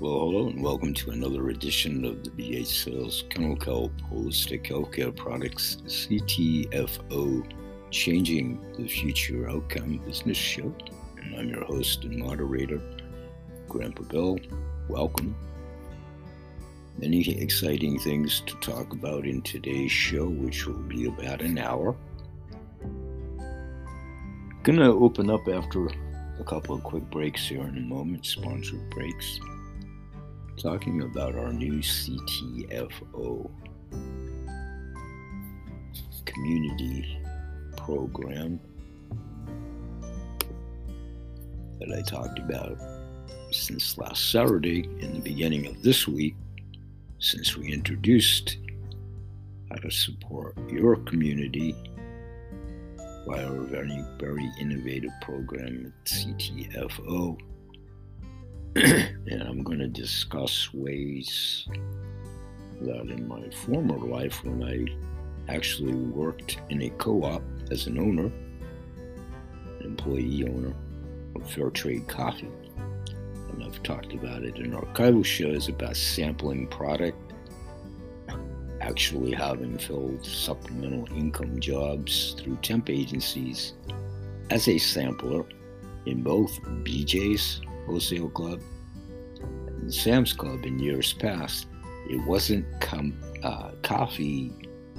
Well, hello and welcome to another edition of the BH Sales Chemical Holistic Healthcare Products CTFO Changing the Future Outcome Business Show. And I'm your host and moderator, Grandpa Bill. Welcome. Many exciting things to talk about in today's show, which will be about an hour. Gonna open up after a couple of quick breaks here in a moment, sponsored breaks. Talking about our new CTFO community program that I talked about since last Saturday in the beginning of this week, since we introduced how to support your community by our very, very innovative program at CTFO. And I'm going to discuss ways that in my former life, when I actually worked in a co-op as an owner, an employee owner of Fair Trade Coffee, and I've talked about it in archival shows about sampling product, actually having filled supplemental income jobs through temp agencies as a sampler in both BJ's Wholesale Club and Sam's Club in years past. It wasn't coffee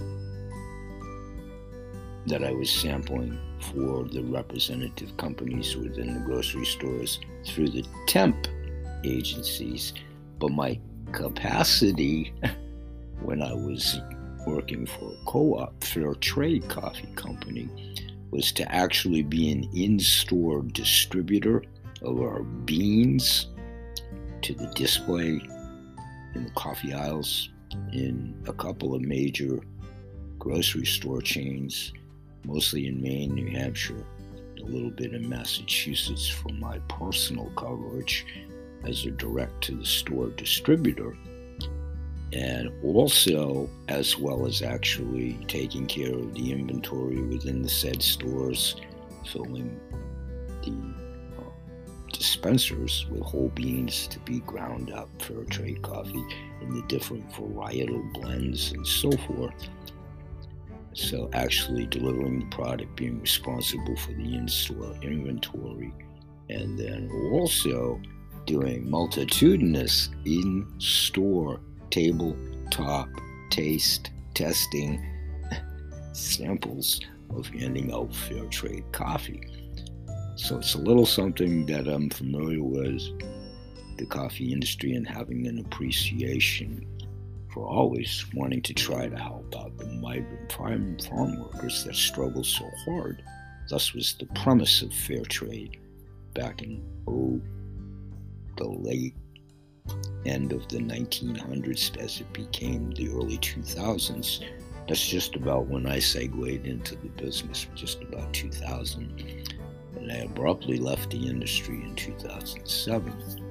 that I was sampling for the representative companies within the grocery stores through the temp agencies, but my capacity when I was working for a co-op Fair Trade Coffee Company was to actually be an in-store distributor of our beans to the display in the coffee aisles in a couple of major grocery store chains, mostly in Maine, New Hampshire, a little bit in Massachusetts for my personal coverage as a direct-to-the-store distributor, and also as well as actually taking care of the inventory within the said stores, filling the dispensers with whole beans to be ground up Fair Trade coffee in the different varietal blends and so forth. So actually delivering the product, being responsible for the in-store inventory, and then also doing multitudinous in-store tabletop taste testing samples of handing out Fair Trade coffee. So it's a little something that I'm familiar with the coffee industry and having an appreciation for always wanting to try to help out the migrant farm workers that struggle so hard. Thus was the premise of Fair Trade back in the late end of the 1900s as it became the early 2000s. That's just about when I segued into the business, just about 2000. And I abruptly left the industry in 2007.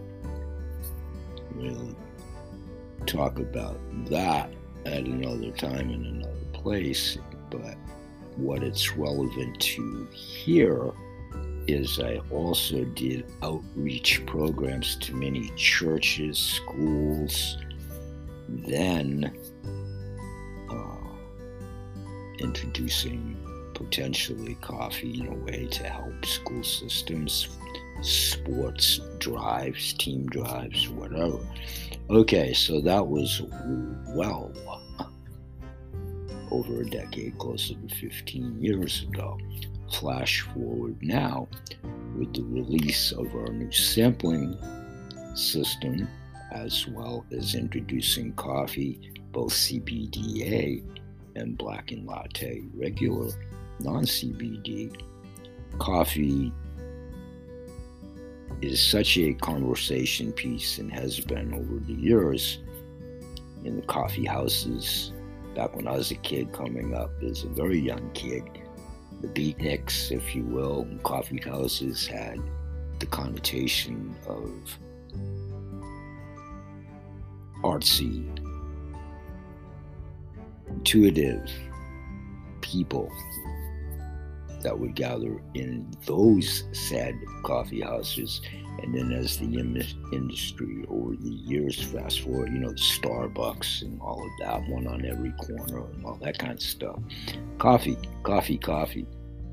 We'll talk about that at another time in another place, but what it's relevant to here is I also did outreach programs to many churches, schools, then introducing potentially coffee in a way to help school systems, sports drives, team drives, whatever. Okay, so that was well over a decade, closer to 15 years ago. Flash forward now with the release of our new sampling system, as well as introducing coffee, both CBDA and black and latte regular, non-CBD. Coffee is such a conversation piece and has been over the years in the coffee houses. Back when I was a kid coming up as a very young kid, the beatniks, if you will, in coffee houses had the connotation of artsy, intuitive people that would gather in those said coffee houses. And then as the industry over the years, fast forward, the Starbucks and all of that, one on every corner and all that kind of stuff. Coffee, coffee, coffee.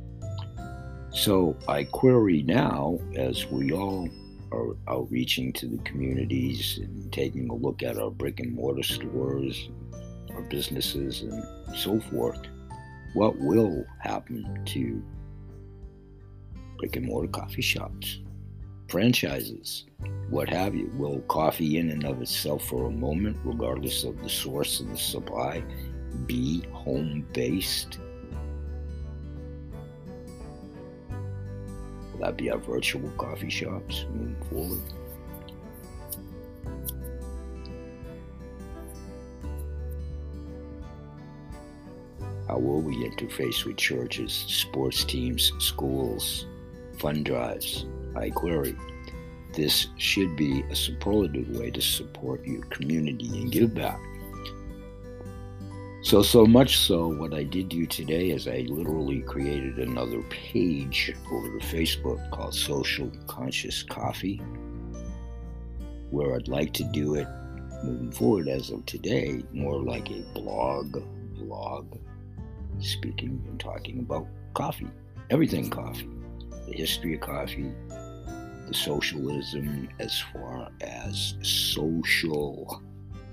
So I query now, as we all are outreaching to the communities and taking a look at our brick and mortar stores, our businesses and so forth, what will happen to brick and mortar coffee shops, franchises, what have you? Will coffee in and of itself for a moment, regardless of the source and the supply, be home-based? Will that be our virtual coffee shops moving forward? How will we interface with churches, sports teams, schools, fund drives? I query. This should be a superlative way to support your community and give back. So much so, what I did do today is I literally created another page over to Facebook called Social Conscious Coffee, where I'd like to do it moving forward as of today, more like a vlog, speaking and talking about coffee, everything coffee, the history of coffee, the socialism as far as social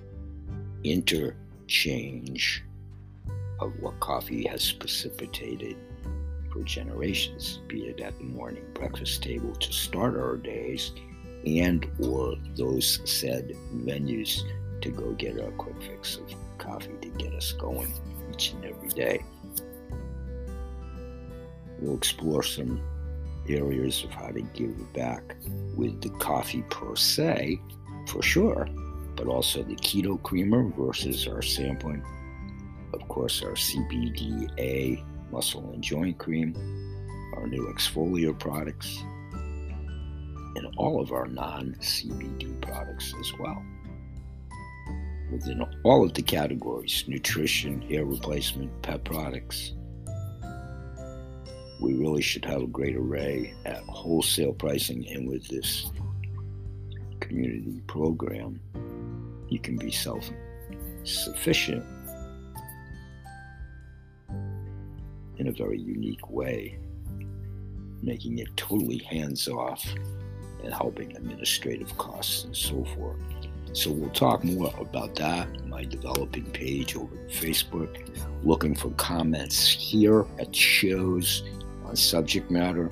interchange of what coffee has precipitated for generations, be it at the morning breakfast table to start our days and or those said venues to go get our quick fix of coffee to get us going each and every day. We'll explore some areas of how to give back with the coffee per se, for sure, but also the keto creamer versus our sampling. Of course, our CBDA muscle and joint cream, our new exfoliator products, and all of our non-CBD products as well. Within all of the categories, nutrition, hair replacement, pet products, we really should have a great array at wholesale pricing. And with this community program, you can be self-sufficient in a very unique way, making it totally hands-off and helping administrative costs and so forth. So we'll talk more about that, my developing page over Facebook, looking for comments here at shows on subject matter,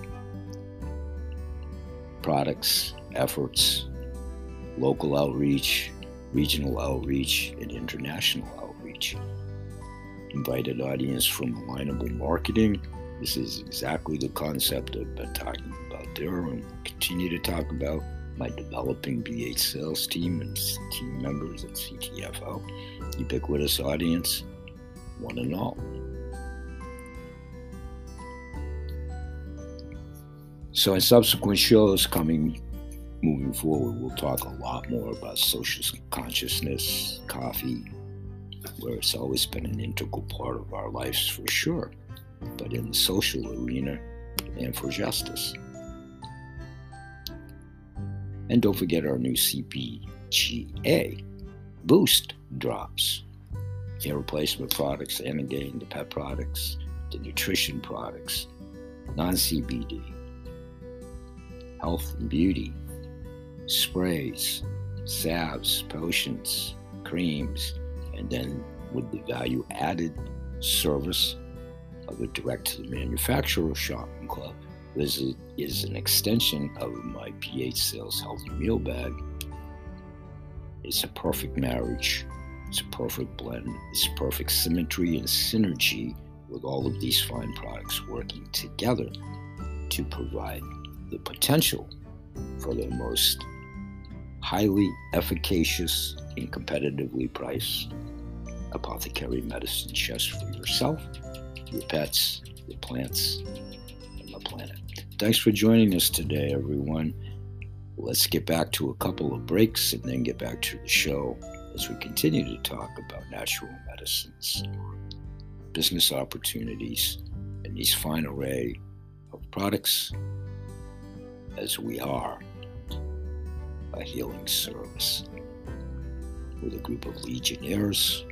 products, efforts, local outreach, regional outreach, and international outreach. Invited audience from Alignable Marketing. This is exactly the concept I've been talking about there and will continue to talk about. My developing B8 sales team and team members at CTFO. Ubiquitous audience, one and all. So in subsequent shows moving forward, we'll talk a lot more about social consciousness, coffee, where it's always been an integral part of our lives for sure, but in the social arena and for justice. And don't forget our new CBGA Boost drops. Hair replacement products, and again, the pet products, the nutrition products, non-CBD, health and beauty, sprays, salves, potions, creams, and then with the value-added service of a direct-to-the-manufacturer shopping club. This is an extension of my pH Sales Healthy Meal Bag. It's a perfect marriage. It's a perfect blend. It's perfect symmetry and synergy with all of these fine products working together to provide the potential for the most highly efficacious and competitively priced apothecary medicine just for yourself, your pets, your plants, and the planet. Thanks for joining us today, everyone. Let's get back to a couple of breaks and then get back to the show as we continue to talk about natural medicines, business opportunities, and these fine array of products as we are a healing service with a group of legionnaires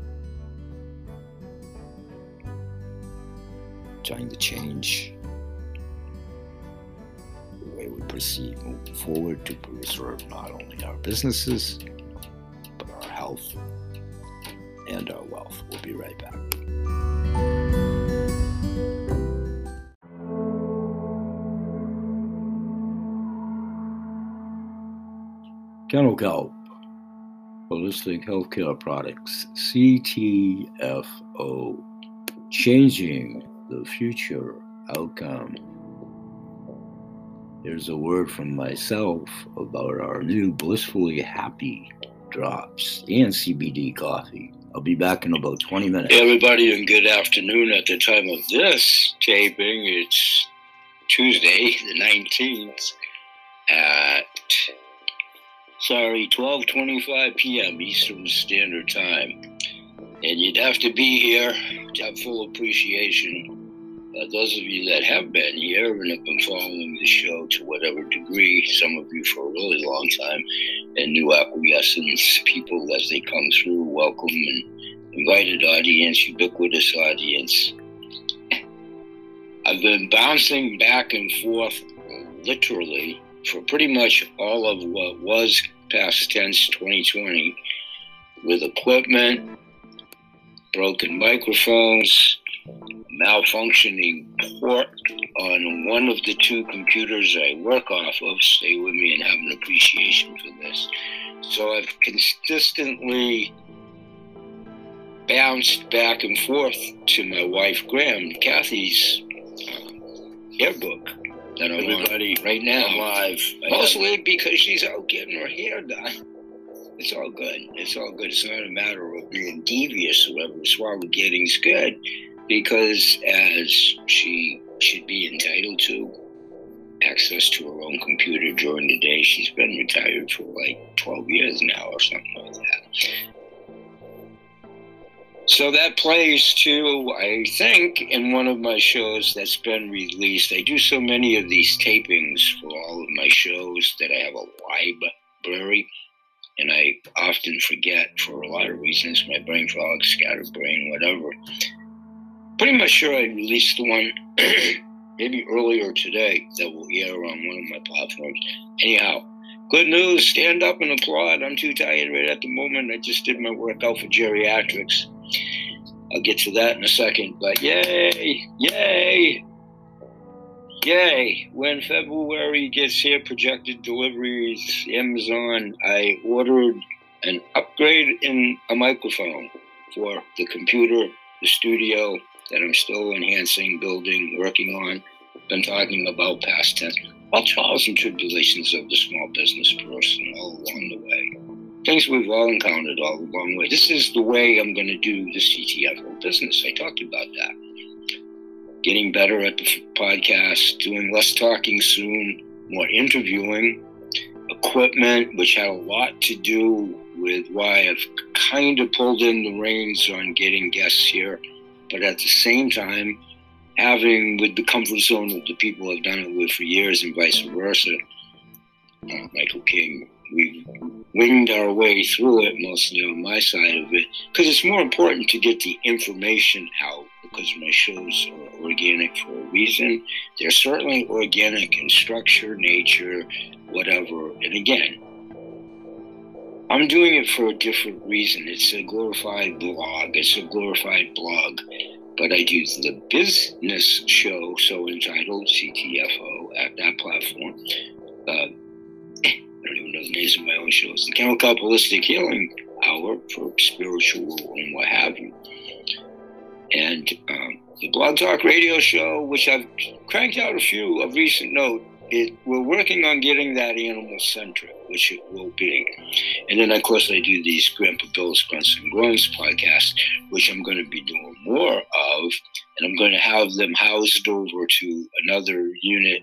trying to change the way we proceed moving forward to preserve not only our businesses, but our health and our wealth. We'll be right back. Kennel Kelp, Holistic Healthcare Products, CTFO, changing the future outcome. Here's a word from myself about our new Blissfully Happy drops and CBD coffee. I'll be back in about 20 minutes. Hey everybody, and good afternoon. At the time of this taping, it's Tuesday, the 19th, at 12:25 p.m. Eastern Standard Time. And you'd have to be here to have full appreciation. Those of you that have been here and have been following the show to whatever degree, some of you for a really long time, and new acquiescence people as they come through, welcome, and invited audience, ubiquitous audience. I've been bouncing back and forth, literally, for pretty much all of what was past tense 2020, with equipment, broken microphones, malfunctioning port on one of the two computers I work off of. Stay with me and have an appreciation for this. So I've consistently bounced back and forth to my wife Graham, Kathy's hairbook that I'm everybody on right now live. Mostly because she's out getting her hair done. It's all good. It's all good. It's not a matter of being devious or whatever. It's why we're getting's good, because as she should be entitled to access to her own computer during the day. She's been retired for like 12 years now or something like that. So that plays to, I think, in one of my shows that's been released. I do so many of these tapings for all of my shows that I have a library. And I often forget for a lot of reasons, my brain fog, scattered brain, whatever. Pretty much sure I released the one maybe earlier today that will air on one of my platforms. Anyhow, good news, stand up and applaud. I'm too tired right at the moment. I just did my workout for geriatrics. I'll get to that in a second, but yay, yay. Yay, when February gets here, projected deliveries, Amazon, I ordered an upgrade in a microphone for the computer, the studio that I'm still enhancing, building, working on. Been talking about past tense, all trials and tribulations of the small business person all along the way. Things we've all encountered all along the way. This is the way I'm going to do the CTFO business. I talked about that. Getting better at the podcast, doing less talking soon, more interviewing, equipment, which had a lot to do with why I've kind of pulled in the reins on getting guests here, but at the same time, having with the comfort zone of the people I've done it with for years and vice versa, Michael King, we've winged our way through it, mostly on my side of it, because it's more important to get the information out, because my shows are organic for a reason. They're certainly organic in structure, nature, whatever. And again, I'm doing it for a different reason. It's a glorified blog. It's a glorified blog. But I do the business show, so entitled CTFO, at that platform. I don't even know the names of my own shows. The Kennel Kelp Holistic Healing Hour for spiritual and what have you. And the Blog Talk Radio show, which I've cranked out a few of recent note, we're working on getting that animal-centric, which it will be. And then, of course, I do these Grandpa Bill's Grunts and Groans podcasts, which I'm going to be doing more of. And I'm going to have them housed over to another unit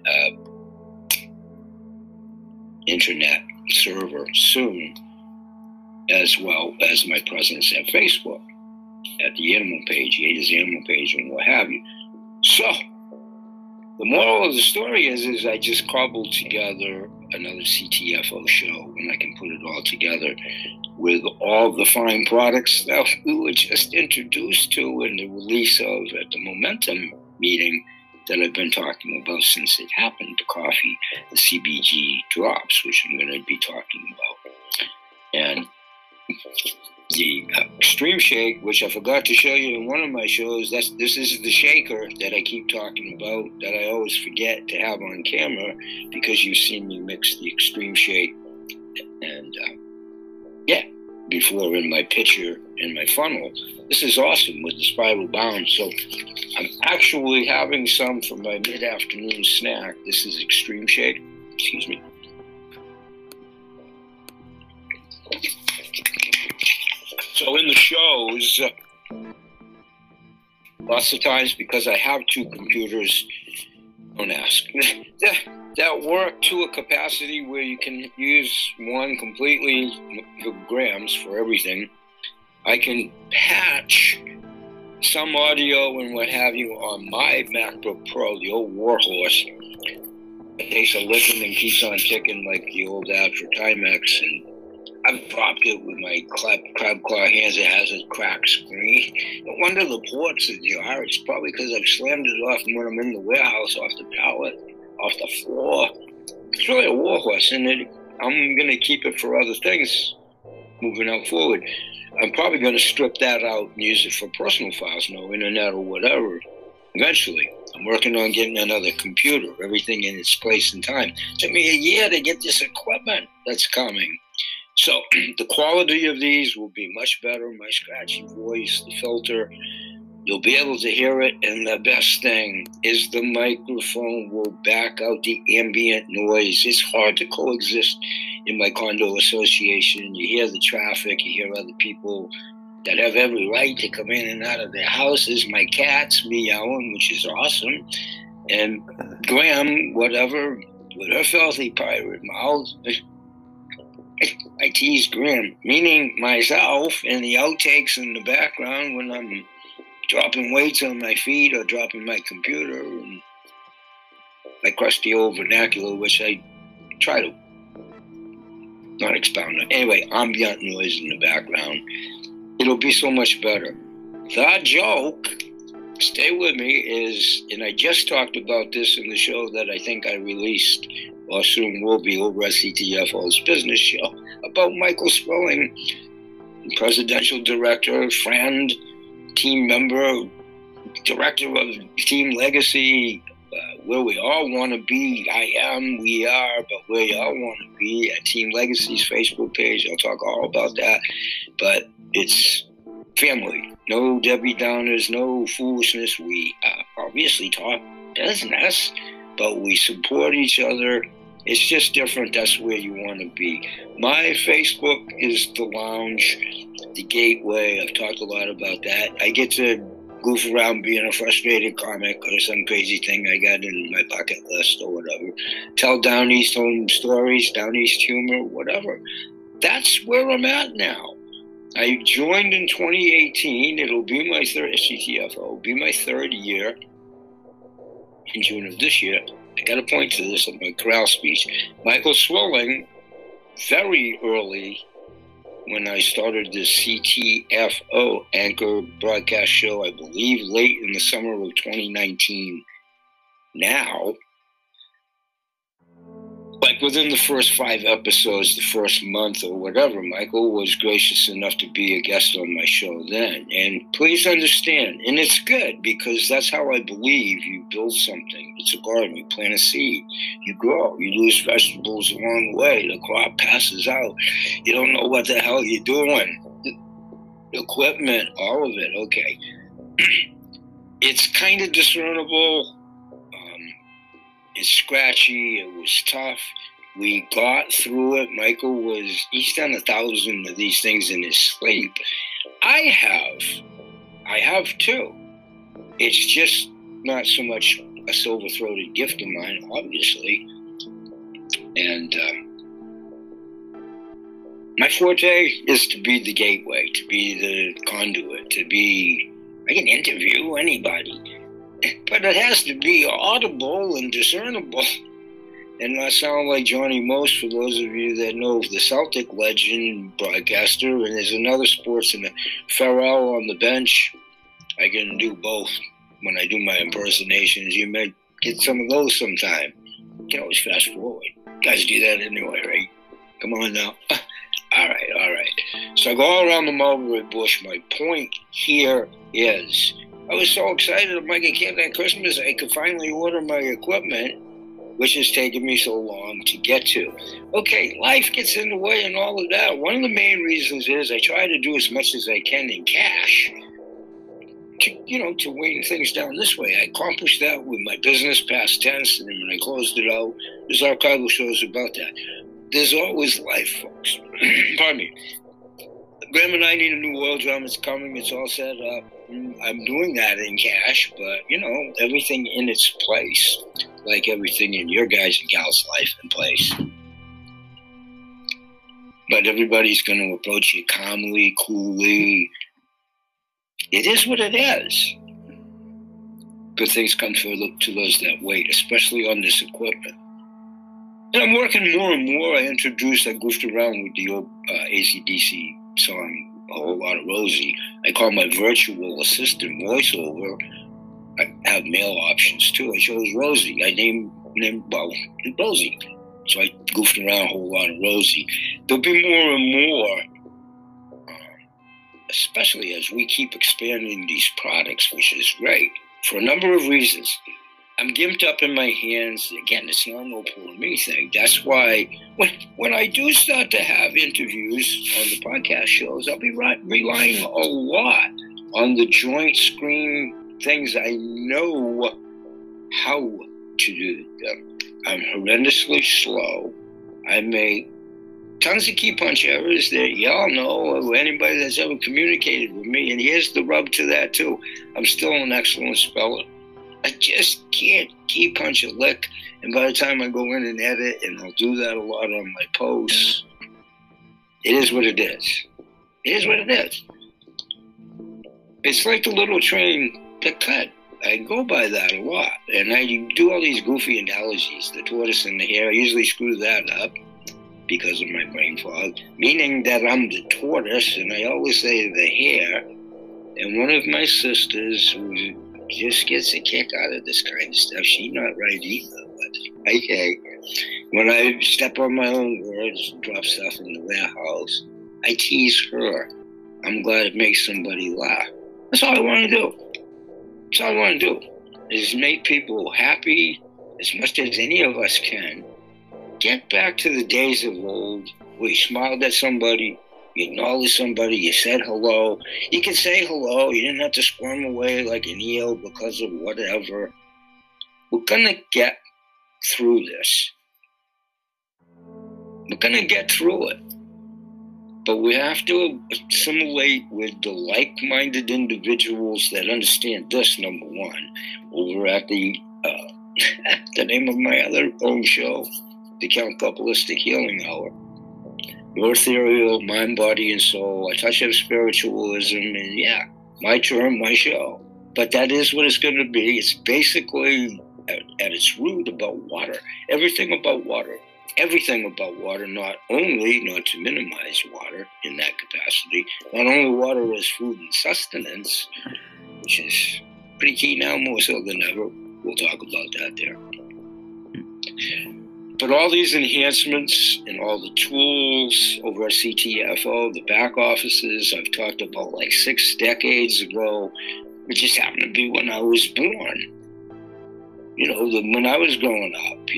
internet server soon, as well as my presence at Facebook, at the animal page, Ada's animal page, and what have you. So, the moral of the story is I just cobbled together another CTFO show, and I can put it all together with all the fine products that we were just introduced to in the release of at the Momentum meeting that I've been talking about since it happened, the coffee, the CBG drops, which I'm going to be talking about. And the Extreme Shake, which I forgot to show you in one of my shows, this is the shaker that I keep talking about that I always forget to have on camera because you've seen me mix the Extreme Shake and before in my picture in my funnel. This is awesome with the spiral bound. So I'm actually having some for my mid-afternoon snack. This is Extreme Shake. Excuse me. So in the shows, lots of times because I have two computers, don't ask, that work to a capacity where you can use one completely for grams for everything. I can patch some audio and what have you on my MacBook Pro, the old Warhorse. It takes a licking and keeps on ticking like the old apps for Timex, and I've dropped it with my crab claw hands. It has a cracked screen. No wonder the ports are jar. It's probably because I've slammed it off when I'm in the warehouse, off the pallet, off the floor. It's really a Warhorse, and I'm going to keep it for other things moving out forward. I'm probably going to strip that out and use it for personal files, no internet or whatever. Eventually, I'm working on getting another computer, everything in its place and time. It took me a year to get this equipment that's coming. So the quality of these will be much better, my scratchy voice, the filter. You'll be able to hear it, and the best thing is the microphone will back out the ambient noise. It's hard to coexist in my condo association. You hear the traffic, you hear other people that have every right to come in and out of their houses. My cat's meowing, which is awesome. And Graham, whatever, with her filthy pirate mouth, I tease Graham, meaning myself, and the outtakes in the background when I'm dropping weights on my feet or dropping my computer, and my crusty old vernacular, which I try to not expound on. Anyway, ambient noise in the background. It'll be so much better. The joke, stay with me, is, and I just talked about this in the show that I think I released, or soon will be, over at CTFO's business show, about Michael Swilling, presidential director, friend, team member, director of Team Legacy, where we all want to be. We are, but where you all want to be at Team Legacy's Facebook page. I'll talk all about that. But it's family. No Debbie Downers, no foolishness. We obviously talk business, but we support each other. It's just different. That's where you want to be. My Facebook is the lounge, the gateway. I've talked a lot about that. I get to goof around being a frustrated comic or some crazy thing I got in my bucket list or whatever. Tell Down East home stories, Down East humor, whatever. That's where I'm at now. I joined in 2018. It'll be my third CTFO. It'll be my third year in June of this year. I got to point to this in my corral speech. Michael Swilling, very early when I started the CTFO anchor broadcast show, I believe late in the summer of 2019. Now, like within the first 5 episodes, the first month or whatever, Michael was gracious enough to be a guest on my show then. And please understand, and it's good because that's how I believe you build something. It's a garden. You plant a seed. You grow. You lose vegetables along the way. The crop passes out. You don't know what the hell you're doing. The equipment, all of it, okay. It's kind of discernible. It's scratchy. It was tough. We got through it. Michael he's done 1,000 of these things in his sleep. I have too. It's just not so much a silver-throated gift of mine, obviously. And my forte is to be the gateway, to be the conduit, I can interview anybody. but it has to be audible and discernible and not sound like Johnny Most, for those of you that know the Celtic legend broadcaster. And there's another sports in the Farrell on the bench. I can do both when I do my impersonations. You may get some of those sometime. You can always fast forward. Guys do that anyway, right? Come on now. All right. So I go all around the mulberry bush. My point here is I was so excited about getting kid at Christmas I could finally order my equipment, which has taken me so long to get to. Okay, life gets in the way and all of that. One of the main reasons is I try to do as much as I can in cash to weighing things down this way. I accomplished that with my business past tense, and then when I closed it out, there's archival shows about that. There's always life, folks. Pardon me. Graham and I need a new oil drum. It's coming. It's all set up. I'm doing that in cash, but, everything in its place, like everything in your guys' and gals' life in place. But everybody's going to approach you calmly, coolly. It is what it is. Good things come to those that wait, especially on this equipment. And I'm working more and more. I goofed around with the old AC/DC song, A Whole Lot of Rosie. I call my virtual assistant voiceover. I have mail options too. I chose Rosie. I named Rosie. So I goofed around A Whole Lot of Rosie. There'll be more and more, especially as we keep expanding these products, which is great for a number of reasons. I'm gimped up in my hands. Again, it's not no poor me thing. That's why when I do start to have interviews on the podcast shows, I'll be relying a lot on the joint screen things I know how to do them. I'm horrendously slow. I make tons of key punch errors that y'all know, anybody that's ever communicated with me. And here's the rub to that too. I'm still an excellent speller. I just can't key punch a lick. And by the time I go in and edit, and I'll do that a lot on my posts, it is what it is. It is what it is. It's like the little train that cut. I go by that a lot. And I do all these goofy analogies. The tortoise and the hare, I usually screw that up because of my brain fog, meaning that I'm the tortoise, and I always say the hare. And one of my sisters, who just gets a kick out of this kind of stuff, she's not right either, but okay. When I step on my own words and drop stuff in the warehouse, I tease her. I'm glad it makes somebody laugh. That's all I want to do. That's all I want to do, is make people happy as much as any of us can. Get back to the days of old where you smiled at somebody, you acknowledged somebody, you said hello. You could say hello. You didn't have to squirm away like an eel because of whatever. We're going to get through this. We're going to get through it. But we have to assimilate with the like-minded individuals that understand this, number one. Over at the name of my other own show, the Count Kabbalistic Healing Hour. Your ethereal mind, body, and soul. I touch on spiritualism, and yeah, my term, my show. But that is what it's going to be. It's basically, at its root, about water. Everything about water. Everything about water, not to minimize water in that capacity. Not only water as food and sustenance, which is pretty key now, more so than ever. We'll talk about that there. But all these enhancements and all the tools over at CTFO, the back offices, I've talked about like 6 decades ago. It just happened to be when I was born. When I was growing up,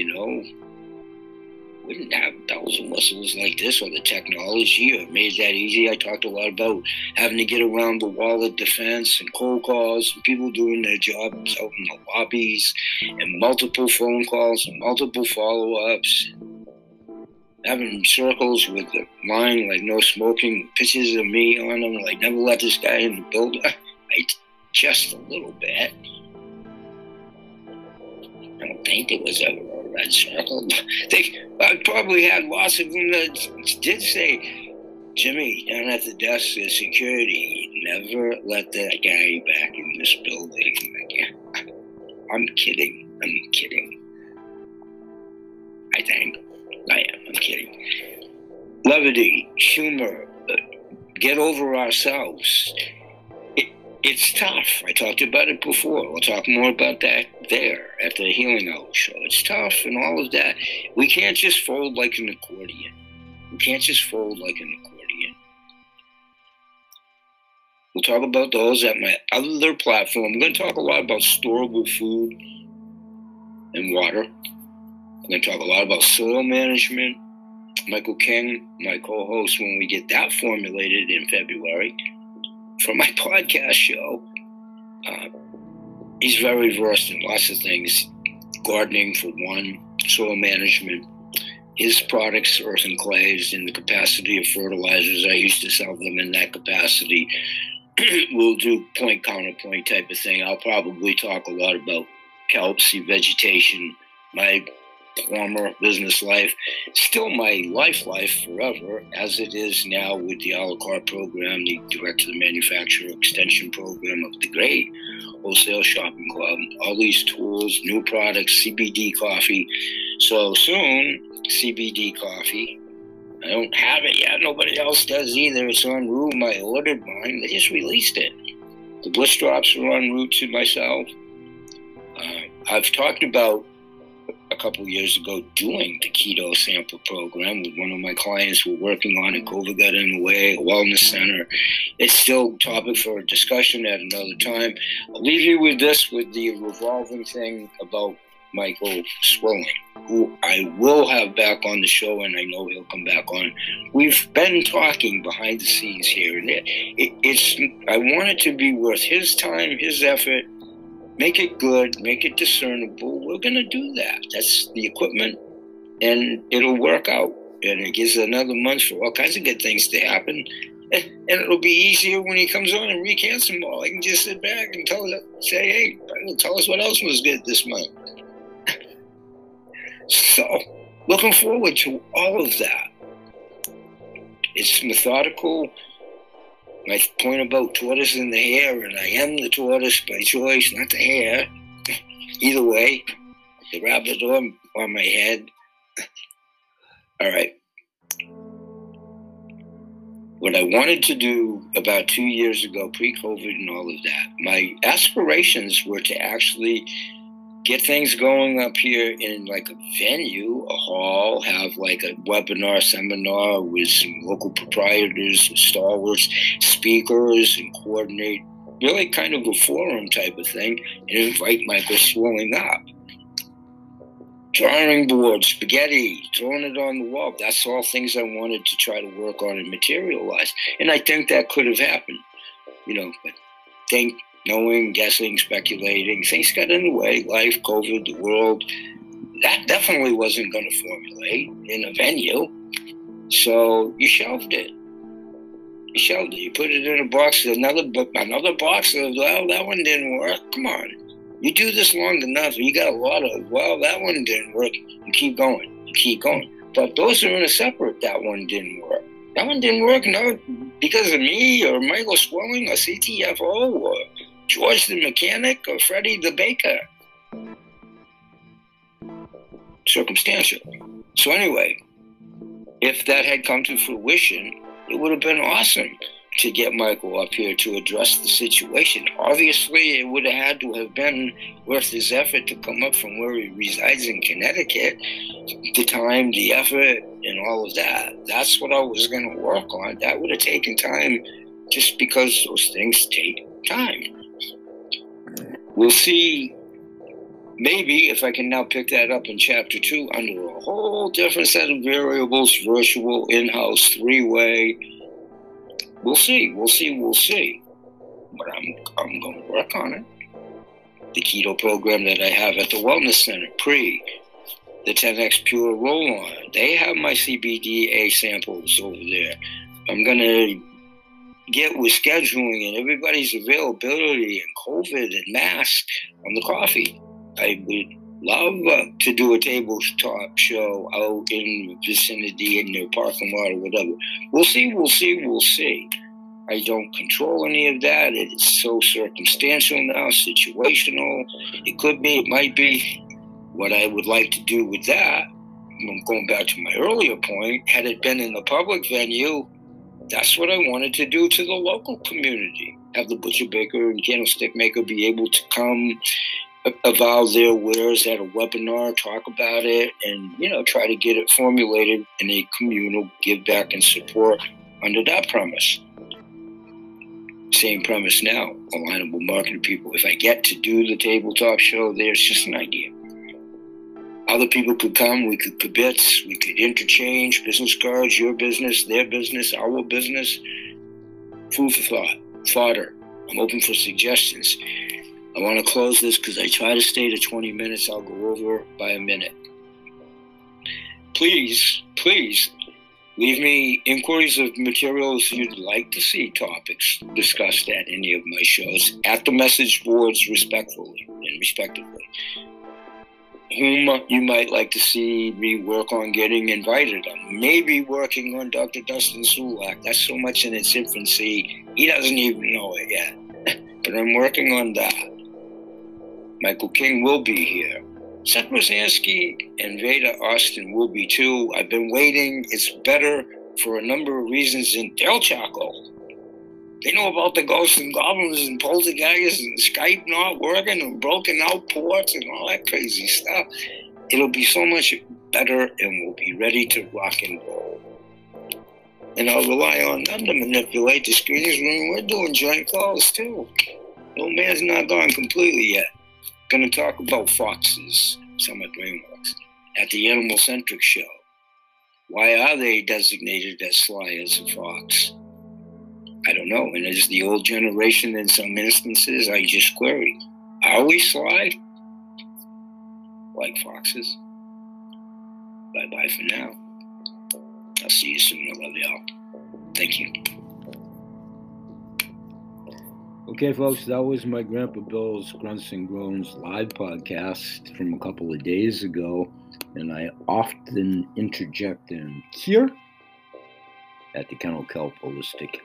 we didn't have bells and whistles like this, or the technology, or made that easy. I talked a lot about having to get around the wall of defense and cold calls, and people doing their jobs out in the lobbies, and multiple phone calls and multiple follow-ups, having circles with the line like no smoking, pictures of me on them, like never let this guy in the building. Just a little bit. I don't think there was ever a red circle. I probably had lots of them that did say, Jimmy, down at the desk is security. Never let that guy back in this building again. I'm kidding. I think. I am. I'm kidding. Levity, humor, get over ourselves. It's tough. I talked about it before. We'll talk more about that there at the Healing Hour show. It's tough and all of that. We can't just fold like an accordion. We'll talk about those at my other platform. I'm going to talk a lot about storable food and water. I'm going to talk a lot about soil management. Michael King, my co-host, when we get that formulated in February for my podcast show. He's very versed in lots of things. Gardening, for one, soil management. His products, earth and clays, in the capacity of fertilizers. I used to sell them in that capacity. We'll do point counterpoint type of thing. I'll probably talk a lot about kelp, sea vegetation, my former business life, still my life forever, as it is now with the a la carte program, the direct to the manufacturer extension program of the great Wholesale Shopping Club, all these tools, new products, CBD coffee. So soon, CBD coffee. I don't have it yet. Nobody else does either. It's en route. I ordered mine. They just released it. The Bliss Drops are en route to myself. I've talked about a couple of years ago doing the keto sample program with one of my clients. We're working on it. COVID got in the way, a wellness center. It's still a topic for discussion at another time. I'll leave you with this, with the revolving thing about Michael Swilling, who I will have back on the show, and I know he'll come back on. We've been talking behind the scenes here, and I want it to be worth his time, his effort. Make it good, make it discernible. We're going to do that. That's the equipment, and it'll work out. And it gives another month for all kinds of good things to happen. And it'll be easier when he comes on and recants them all. I can just sit back and say, hey, tell us what else was good this month. So, looking forward to all of that. It's methodical. My point about tortoise in the hare, and I am the tortoise by choice, not the hare. Either way, the rabbit on my head. All right. What I wanted to do about 2 years ago, pre-COVID and all of that, my aspirations were to actually get things going up here in like a venue, a hall, have like a webinar, seminar with some local proprietors, stalwarts, speakers, and coordinate really kind of a forum type of thing, and invite Michael Swilling up. Drawing board, spaghetti, throwing it on the wall. That's all things I wanted to try to work on and materialize. And I think that could have happened, but knowing, guessing, speculating, things got in the way. Life, COVID, the world. That definitely wasn't going to formulate in a venue. So you shelved it. You put it in a box, another box of, well, that one didn't work. Come on. You do this long enough, you got a lot of, well, that one didn't work. You keep going. But those are in a separate, that one didn't work. That one didn't work, not because of me or Michael Swilling or CTFO or George the mechanic or Freddie the baker. Circumstantial. So anyway, if that had come to fruition, it would have been awesome to get Michael up here to address the situation. Obviously, it would have had to have been worth his effort to come up from where he resides in Connecticut, the time, the effort, and all of that. That's what I was going to work on. That would have taken time just because those things take time. We'll see, maybe, if I can now pick that up in Chapter 2 under a whole different set of variables, virtual, in-house, three-way. We'll see. But I'm going to work on it. The keto program that I have at the Wellness Center, the 10X Pure Roll-On, they have my CBDA samples over there. I'm going to get with scheduling and everybody's availability and COVID and masks on the coffee. I would love to do a tabletop show out in the vicinity in their parking lot or whatever. We'll see. I don't control any of that. It's so circumstantial now, situational. It could be, it might be. What I would like to do with that, I'm going back to my earlier point, had it been in a public venue, that's what I wanted to do to the local community. Have the butcher, baker, and candlestick maker be able to come, avow their wares at a webinar, talk about it, and, try to get it formulated in a communal give back and support under that premise. Same premise now, alignable marketing people. If I get to do the tabletop show, there's just an idea. Other people could come, we could kibitz, we could interchange business cards, your business, their business, our business. Food for thought, fodder. I'm open for suggestions. I want to close this because I try to stay to 20 minutes. I'll go over by a minute. Please, leave me inquiries of materials you'd like to see topics discussed at any of my shows at the message boards respectively. Whom you might like to see me work on getting invited. I'm maybe working on Dr. Dustin Sulak. That's so much in its infancy, he doesn't even know it yet. But I'm working on that. Michael King will be here. Seth Rosansky and Veda Austin will be too. I've been waiting. It's better for a number of reasons in Del Chaco. They know about the ghosts and goblins and poltergeists and Skype not working and broken out ports and all that crazy stuff. It'll be so much better and we'll be ready to rock and roll. And I'll rely on them to manipulate the screens when we're doing joint calls too. No man's not gone completely yet. Going to talk about foxes, Summit Dreamworks, at the Animal-Centric show. Why are they designated as sly as a fox? I don't know. And as the old generation in some instances, I just query, are we sly? Like foxes? Bye-bye for now. I'll see you soon. I love y'all. Thank you. Okay, folks, that was my Grandpa Bill's Grunts and Groans live podcast from a couple of days ago. And I often interject in here at the Kennel Kelp Holistic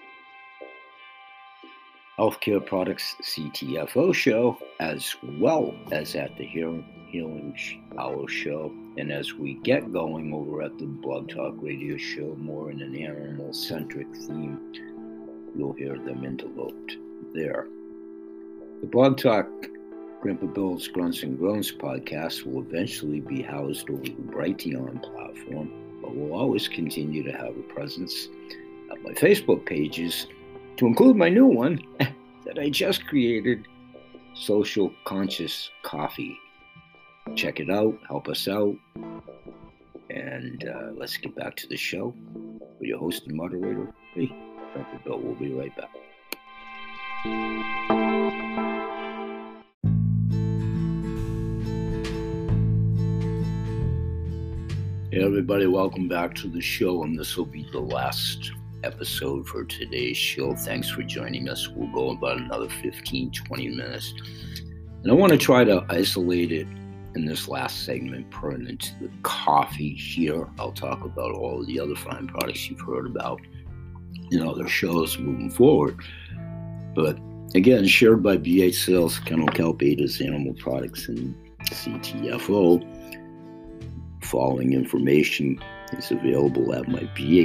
Healthcare Products CTFO show, as well as at the Healing Hour show. And as we get going over at the Blog Talk Radio show, more in an animal-centric theme, you'll hear them interloped there. The Blog Talk Grandpa Bill's Grunts and Groans podcast will eventually be housed over the Brighteon platform, but will always continue to have a presence at my Facebook pages, to include my new one that I just created, Social Conscious Coffee. Check it out, help us out, and let's get back to the show with your host and moderator, me, Grandpa Bill. We'll be right back. Hey everybody, welcome back to the show, and this will be the last episode for today's show. Thanks for joining us. We'll go about another 15-20 minutes, and I want to try to isolate it in this last segment pertinent to the coffee here. I'll talk about all the other fine products you've heard about in other shows moving forward, but again, shared by BH Sales, Kennel Kelp, Ada's Animal Products, and CTFO. Following information is available at my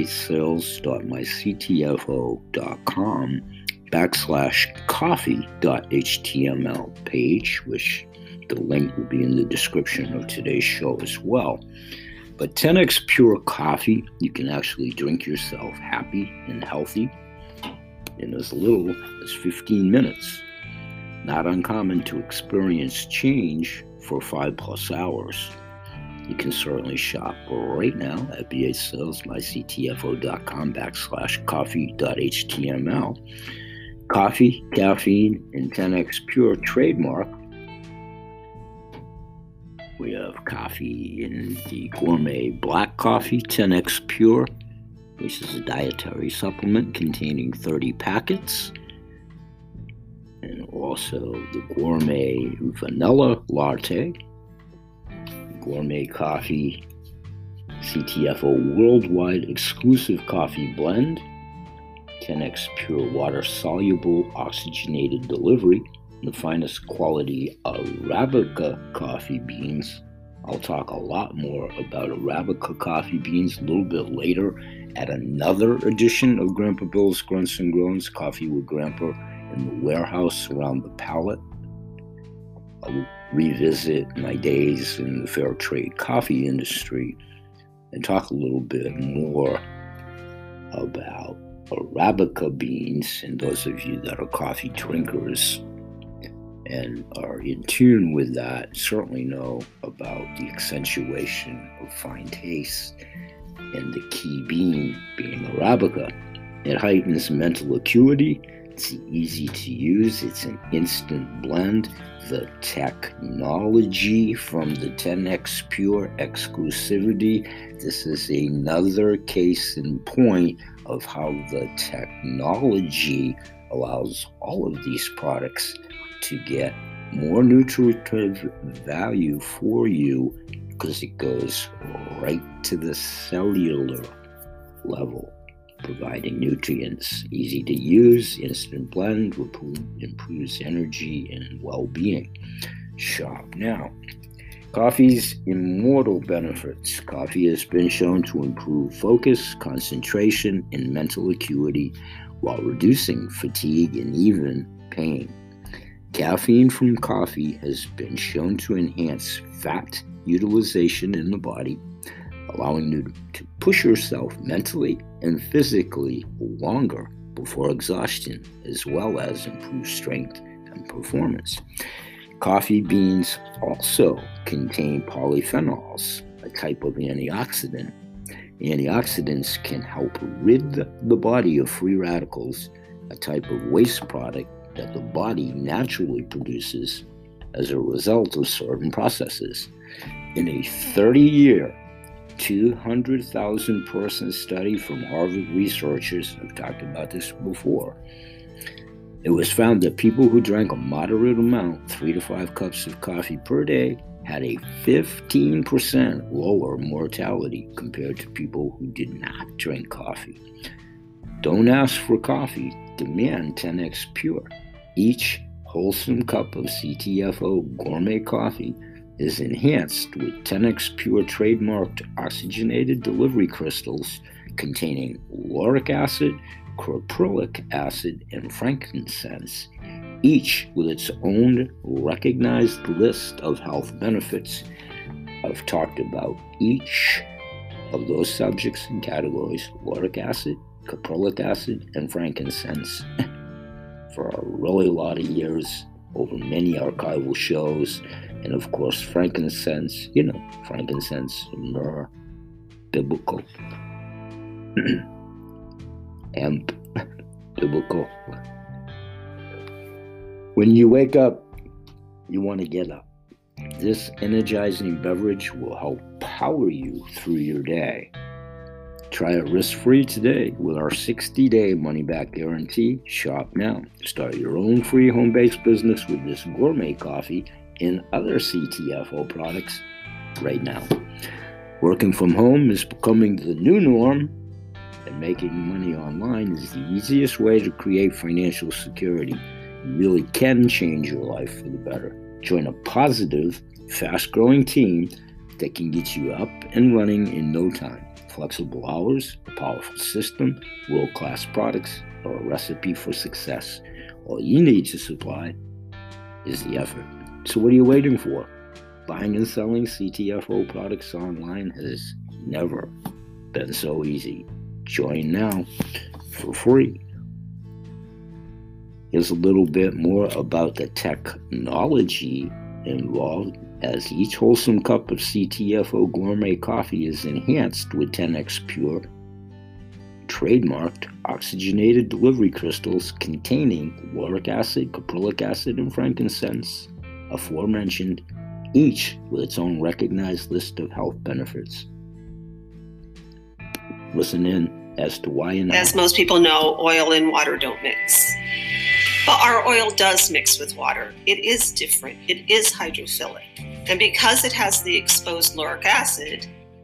bhsales.myctfo.com/coffee.html page, which the link will be in the description of today's show as well. But 10x Pure Coffee, you can actually drink yourself happy and healthy in as little as 15 minutes. Not uncommon to experience change for 5+ hours. You can certainly shop right now at bhsales.myctfo.com/coffee.html. Coffee, caffeine, and 10x Pure trademark. We have coffee in the gourmet black coffee, 10x Pure, which is a dietary supplement containing 30 packets. And also the gourmet vanilla latte, gourmet coffee, CTFO worldwide exclusive coffee blend, 10x Pure water-soluble oxygenated delivery, the finest quality Arabica coffee beans. I'll talk a lot more about Arabica coffee beans a little bit later at another edition of Grandpa Bill's Grunts and Groans, Coffee with Grandpa in the Warehouse Around the Palate. I'll revisit my days in the fair trade coffee industry and talk a little bit more about Arabica beans, and those of you that are coffee drinkers and are in tune with that certainly know about the accentuation of fine taste and the key bean being Arabica. It heightens mental acuity. It's easy to use. It's an instant blend. The technology from the 10x Pure exclusivity. This is another case in point of how the technology allows all of these products to get more nutritive value for you because it goes right to the cellular level, providing nutrients. Easy to use, instant blend, improves energy and well-being. Shop now. Coffee's immortal benefits. Coffee has been shown to improve focus, concentration, and mental acuity while reducing fatigue and even pain. Caffeine from coffee has been shown to enhance fat utilization in the body, allowing you to push yourself mentally and physically longer before exhaustion, as well as improve strength and performance. Coffee beans also contain polyphenols, a type of antioxidant. Antioxidants can help rid the body of free radicals, a type of waste product that the body naturally produces as a result of certain processes. In a 30-year, 200,000 person study from Harvard researchers, I've talked about this before, it was found that people who drank a moderate amount, 3 to 5 cups of coffee per day, had a 15% lower mortality compared to people who did not drink coffee. Don't ask for coffee, demand 10x Pure. Each wholesome cup of CTFO gourmet coffee is enhanced with 10x Pure trademarked oxygenated delivery crystals containing lauric acid, caprylic acid, and frankincense, each with its own recognized list of health benefits. I've talked about each of those subjects and categories, lauric acid, caprylic acid, and frankincense, for a really lot of years over many archival shows. And of course, frankincense, frankincense, myrrh, biblical, hemp, biblical. When you wake up, you want to get up. This energizing beverage will help power you through your day. Try it risk-free today with our 60-day money-back guarantee. Shop now. Start your own free home-based business with this gourmet coffee and other CTFO products right now. Working from home is becoming the new norm, and making money online is the easiest way to create financial security. You really can change your life for the better. Join a positive, fast-growing team that can get you up and running in no time. Flexible hours, a powerful system, world-class products are a recipe for success. All you need to supply is the effort. So what are you waiting for? Buying and selling CTFO products online has never been so easy. Join now for free. Here's a little bit more about the technology involved, as each wholesome cup of CTFO gourmet coffee is enhanced with 10x Pure trademarked oxygenated delivery crystals containing lauric acid, caprylic acid, and frankincense, aforementioned, each with its own recognized list of health benefits. Listen in as to why and how. As most people know, oil and water don't mix. But our oil does mix with water. It is different. It is hydrophilic. And because it has the exposed lauric acid,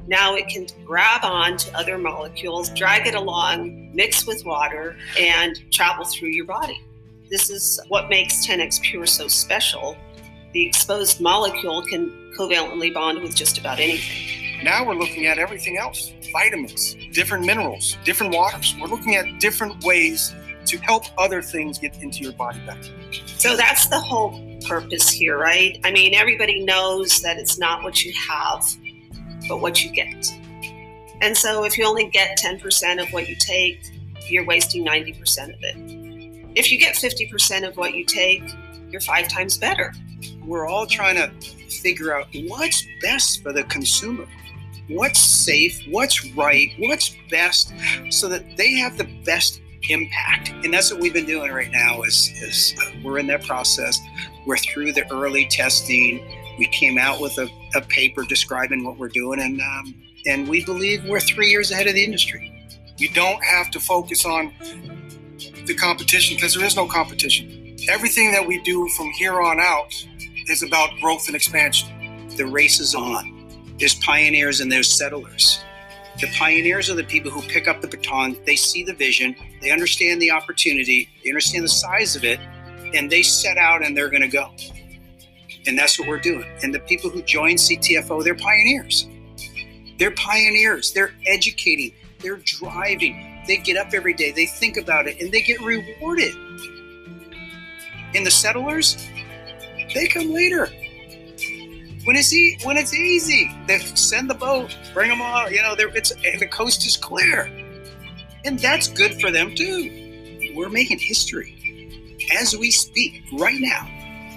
Now it can grab on to other molecules, drag it along, mix with water, and travel through your body. This is what makes 10X Pure so special. The exposed molecule can covalently bond with just about anything. Now we're looking at everything else, vitamins, different minerals, different waters. We're looking at different ways to help other things get into your body better. So that's the whole purpose here, right? I mean, everybody knows that it's not what you have, but what you get. And so if you only get 10% of what you take, you're wasting 90% of it. If you get 50% of what you take, you're 5 times better. We're all trying to figure out what's best for the consumer, what's safe, what's right, what's best, so that they have the best impact. And that's what we've been doing right now is we're in that process. We're through the early testing. We came out with a paper describing what we're doing, and we believe we're 3 years ahead of the industry. You don't have to focus on the competition, because there is no competition. Everything that we do from here on out is about growth and expansion. The race is on. There's pioneers and there's settlers. The pioneers are the people who pick up the baton. They see the vision. They understand the opportunity. They understand the size of it, and they set out and they're going to go. And that's what we're doing. And the people who join CTFO, they're pioneers. They're pioneers. They're educating. They're driving. They get up every day. They think about it, and they get rewarded. And the settlers, they come later. When it's easy, they send the boat, bring them on. The coast is clear, and that's good for them too. We're making history as we speak right now,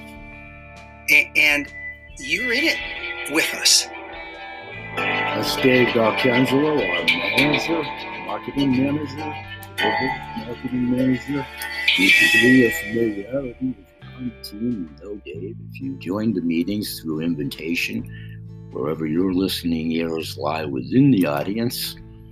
and you're in it with us. That's Dave D'Arcangelo, our manager, marketing manager, marketing manager. You should be a familiarity with the team. You know, Dave, if you join the meetings through invitation, wherever your listening ears lie within the audience,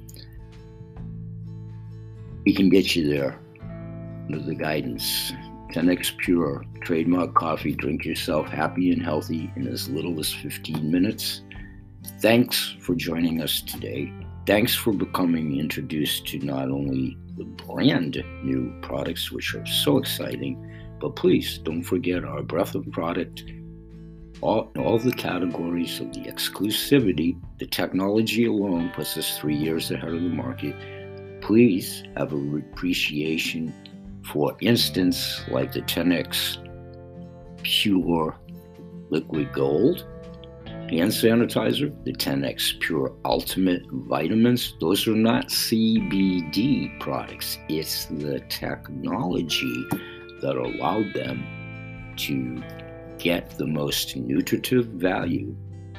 we can get you there under the guidance. 10X Pure, trademark coffee. Drink yourself happy and healthy in as little as 15 minutes. Thanks for joining us today. Thanks for becoming introduced to not only the brand new products, which are so exciting, but please don't forget our breadth of product, all the categories of the exclusivity. The technology alone puts us 3 years ahead of the market. Please have a appreciation for instance like the 10X Pure Liquid Gold hand sanitizer, the 10X Pure Ultimate Vitamins. Those are not CBD products. It's the technology that allowed them to get the most nutritive value.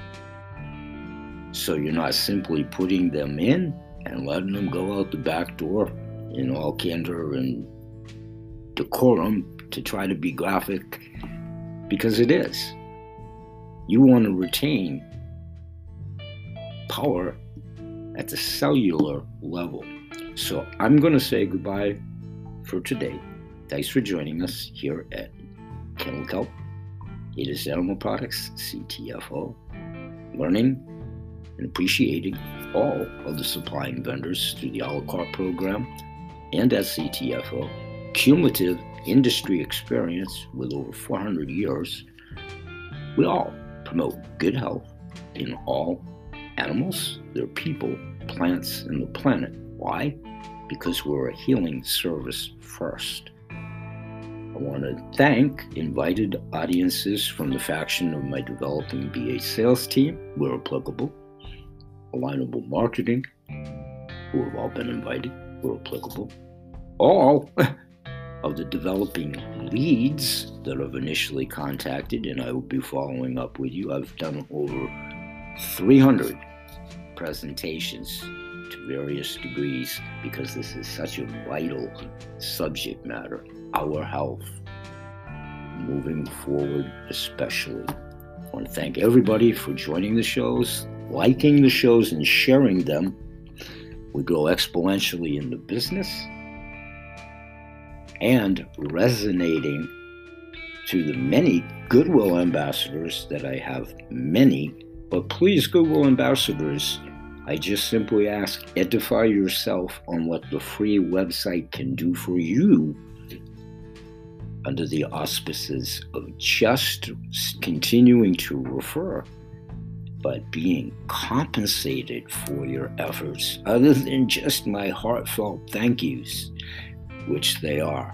So you're not simply putting them in and letting them go out the back door in all candor and decorum to try to be graphic, because it is. You want to retain power at the cellular level. So I'm going to say goodbye for today. Thanks for joining us here at Kennel Kelp. It is Animal Products, CTFO, learning and appreciating all of the supplying vendors through the a la carte program, and at CTFO, cumulative industry experience with over 400 years. We all promote good health in all animals, their people, plants, and the planet. Why? Because we're a healing service first. I want to thank invited audiences from the faction of my developing BA sales team, where applicable, Alignable Marketing, who have all been invited, where applicable, all of the developing leads that I've initially contacted, and I will be following up with you. I've done over 300 presentations to various degrees because this is such a vital subject matter, our health, moving forward especially. I want to thank everybody for joining the shows, liking the shows, and sharing them. We grow exponentially in the business, and resonating to the many Goodwill ambassadors that I have many, but please, Goodwill ambassadors, I just simply ask, edify yourself on what the free website can do for you under the auspices of just continuing to refer, but being compensated for your efforts other than just my heartfelt thank yous, which they are.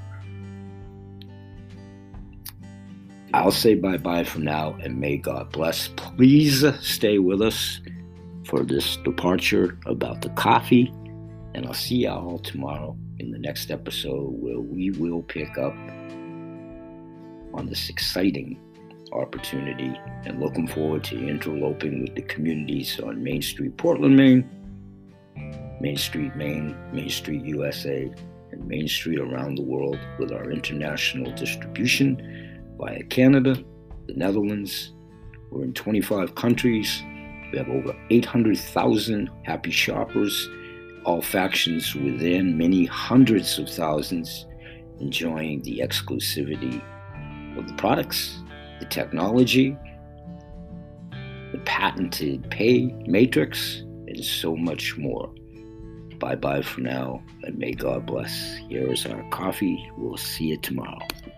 I'll say bye-bye for now, and may God bless. Please stay with us for this departure about the coffee, and I'll see y'all tomorrow in the next episode where we will pick up on this exciting opportunity, and looking forward to interloping with the communities on Main Street, Portland, Maine, Main Street, Maine, Main Street, USA, and Main Street around the world with our international distribution via Canada, the Netherlands. We're in 25 countries. We have over 800,000 happy shoppers, all factions within, many hundreds of thousands enjoying the exclusivity of the products, the technology, the patented pay matrix, and so much more. Bye-bye for now, and may God bless. Here is our coffee. We'll see you tomorrow.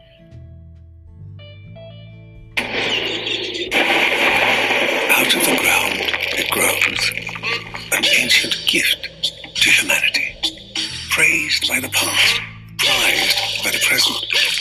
Out of the ground it grows, an ancient gift to humanity, praised by the past, prized by the present,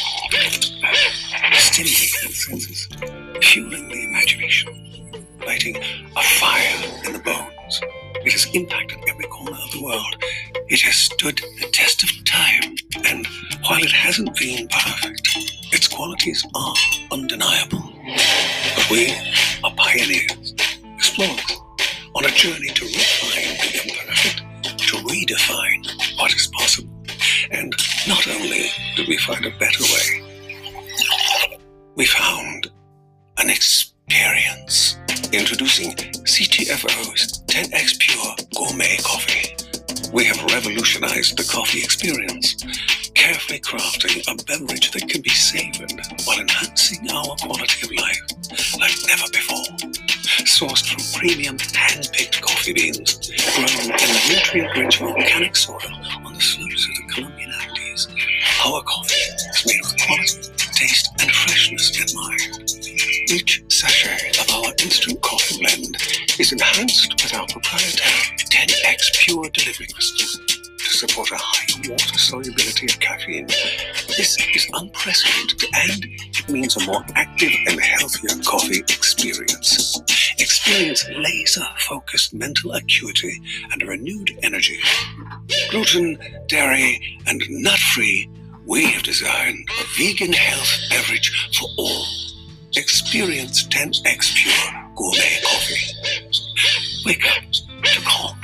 stimulating the senses, fueling the imagination, lighting a fire in the bones. It has impacted every corner of the world. It has stood the test of time, and while it hasn't been perfect, its qualities are undeniable. But we are pioneers, explorers, on a journey to refine the imperfect, to redefine what is possible. And not only did we find a better way, we found an experience. Introducing CTFO's 10X Pure Gourmet Coffee. We have revolutionized the coffee experience, carefully crafting a beverage that can be savored while enhancing our quality of life like never before. Sourced from premium hand-picked coffee beans, grown in nutrient-rich volcanic soil on the slopes of the Colombian Andes, our coffee is made with quality, taste, and freshness in mind. Each sachet of our instant coffee blend is enhanced with our proprietary 10X Pure delivery crystals to support a higher water solubility of caffeine. This is unprecedented, and it means a more active and healthier coffee experience. Experience laser-focused mental acuity and a renewed energy. Gluten, dairy, and nut-free, we have designed a vegan health beverage for all. Experience 10X Pure Gourmet Coffee. Wake up to calm.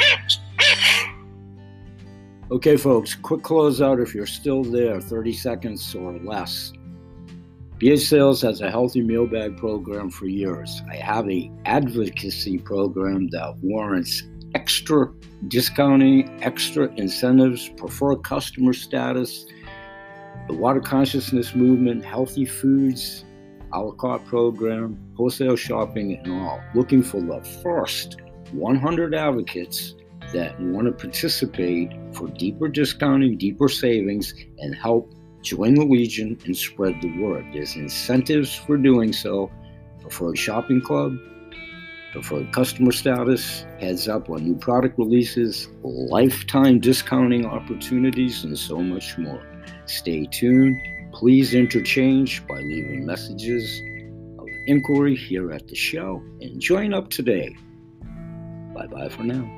Okay, folks, quick closeout if you're still there, 30 seconds or less. BH Sales has a healthy meal bag program for years. I have an advocacy program that warrants extra discounting, extra incentives, preferred customer status, the water consciousness movement, healthy foods, a la carte program, wholesale shopping, and all. Looking for the first 100 advocates that want to participate for deeper discounting, deeper savings, and help join the Legion and spread the word. There's incentives for doing so. Preferred shopping club, preferred customer status, heads up on new product releases, lifetime discounting opportunities, and so much more. Stay tuned. Please interchange by leaving messages of inquiry here at the show, and join up today. Bye-bye for now.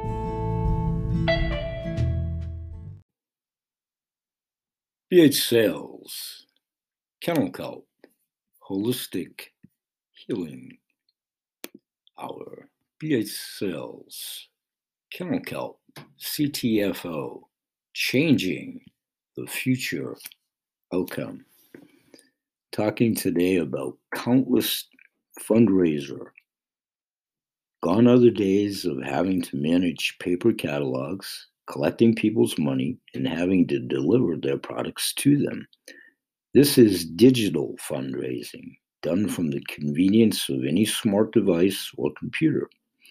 BH Sales, Kennel Kelp, Holistic Healing Hour. BH Sales, Kennel Kelp, CTFO, Changing the Future Outcome. Talking today about countless fundraiser. Gone are the days of having to manage paper catalogs, collecting people's money, and having to deliver their products to them. This is digital fundraising, done from the convenience of any smart device or computer.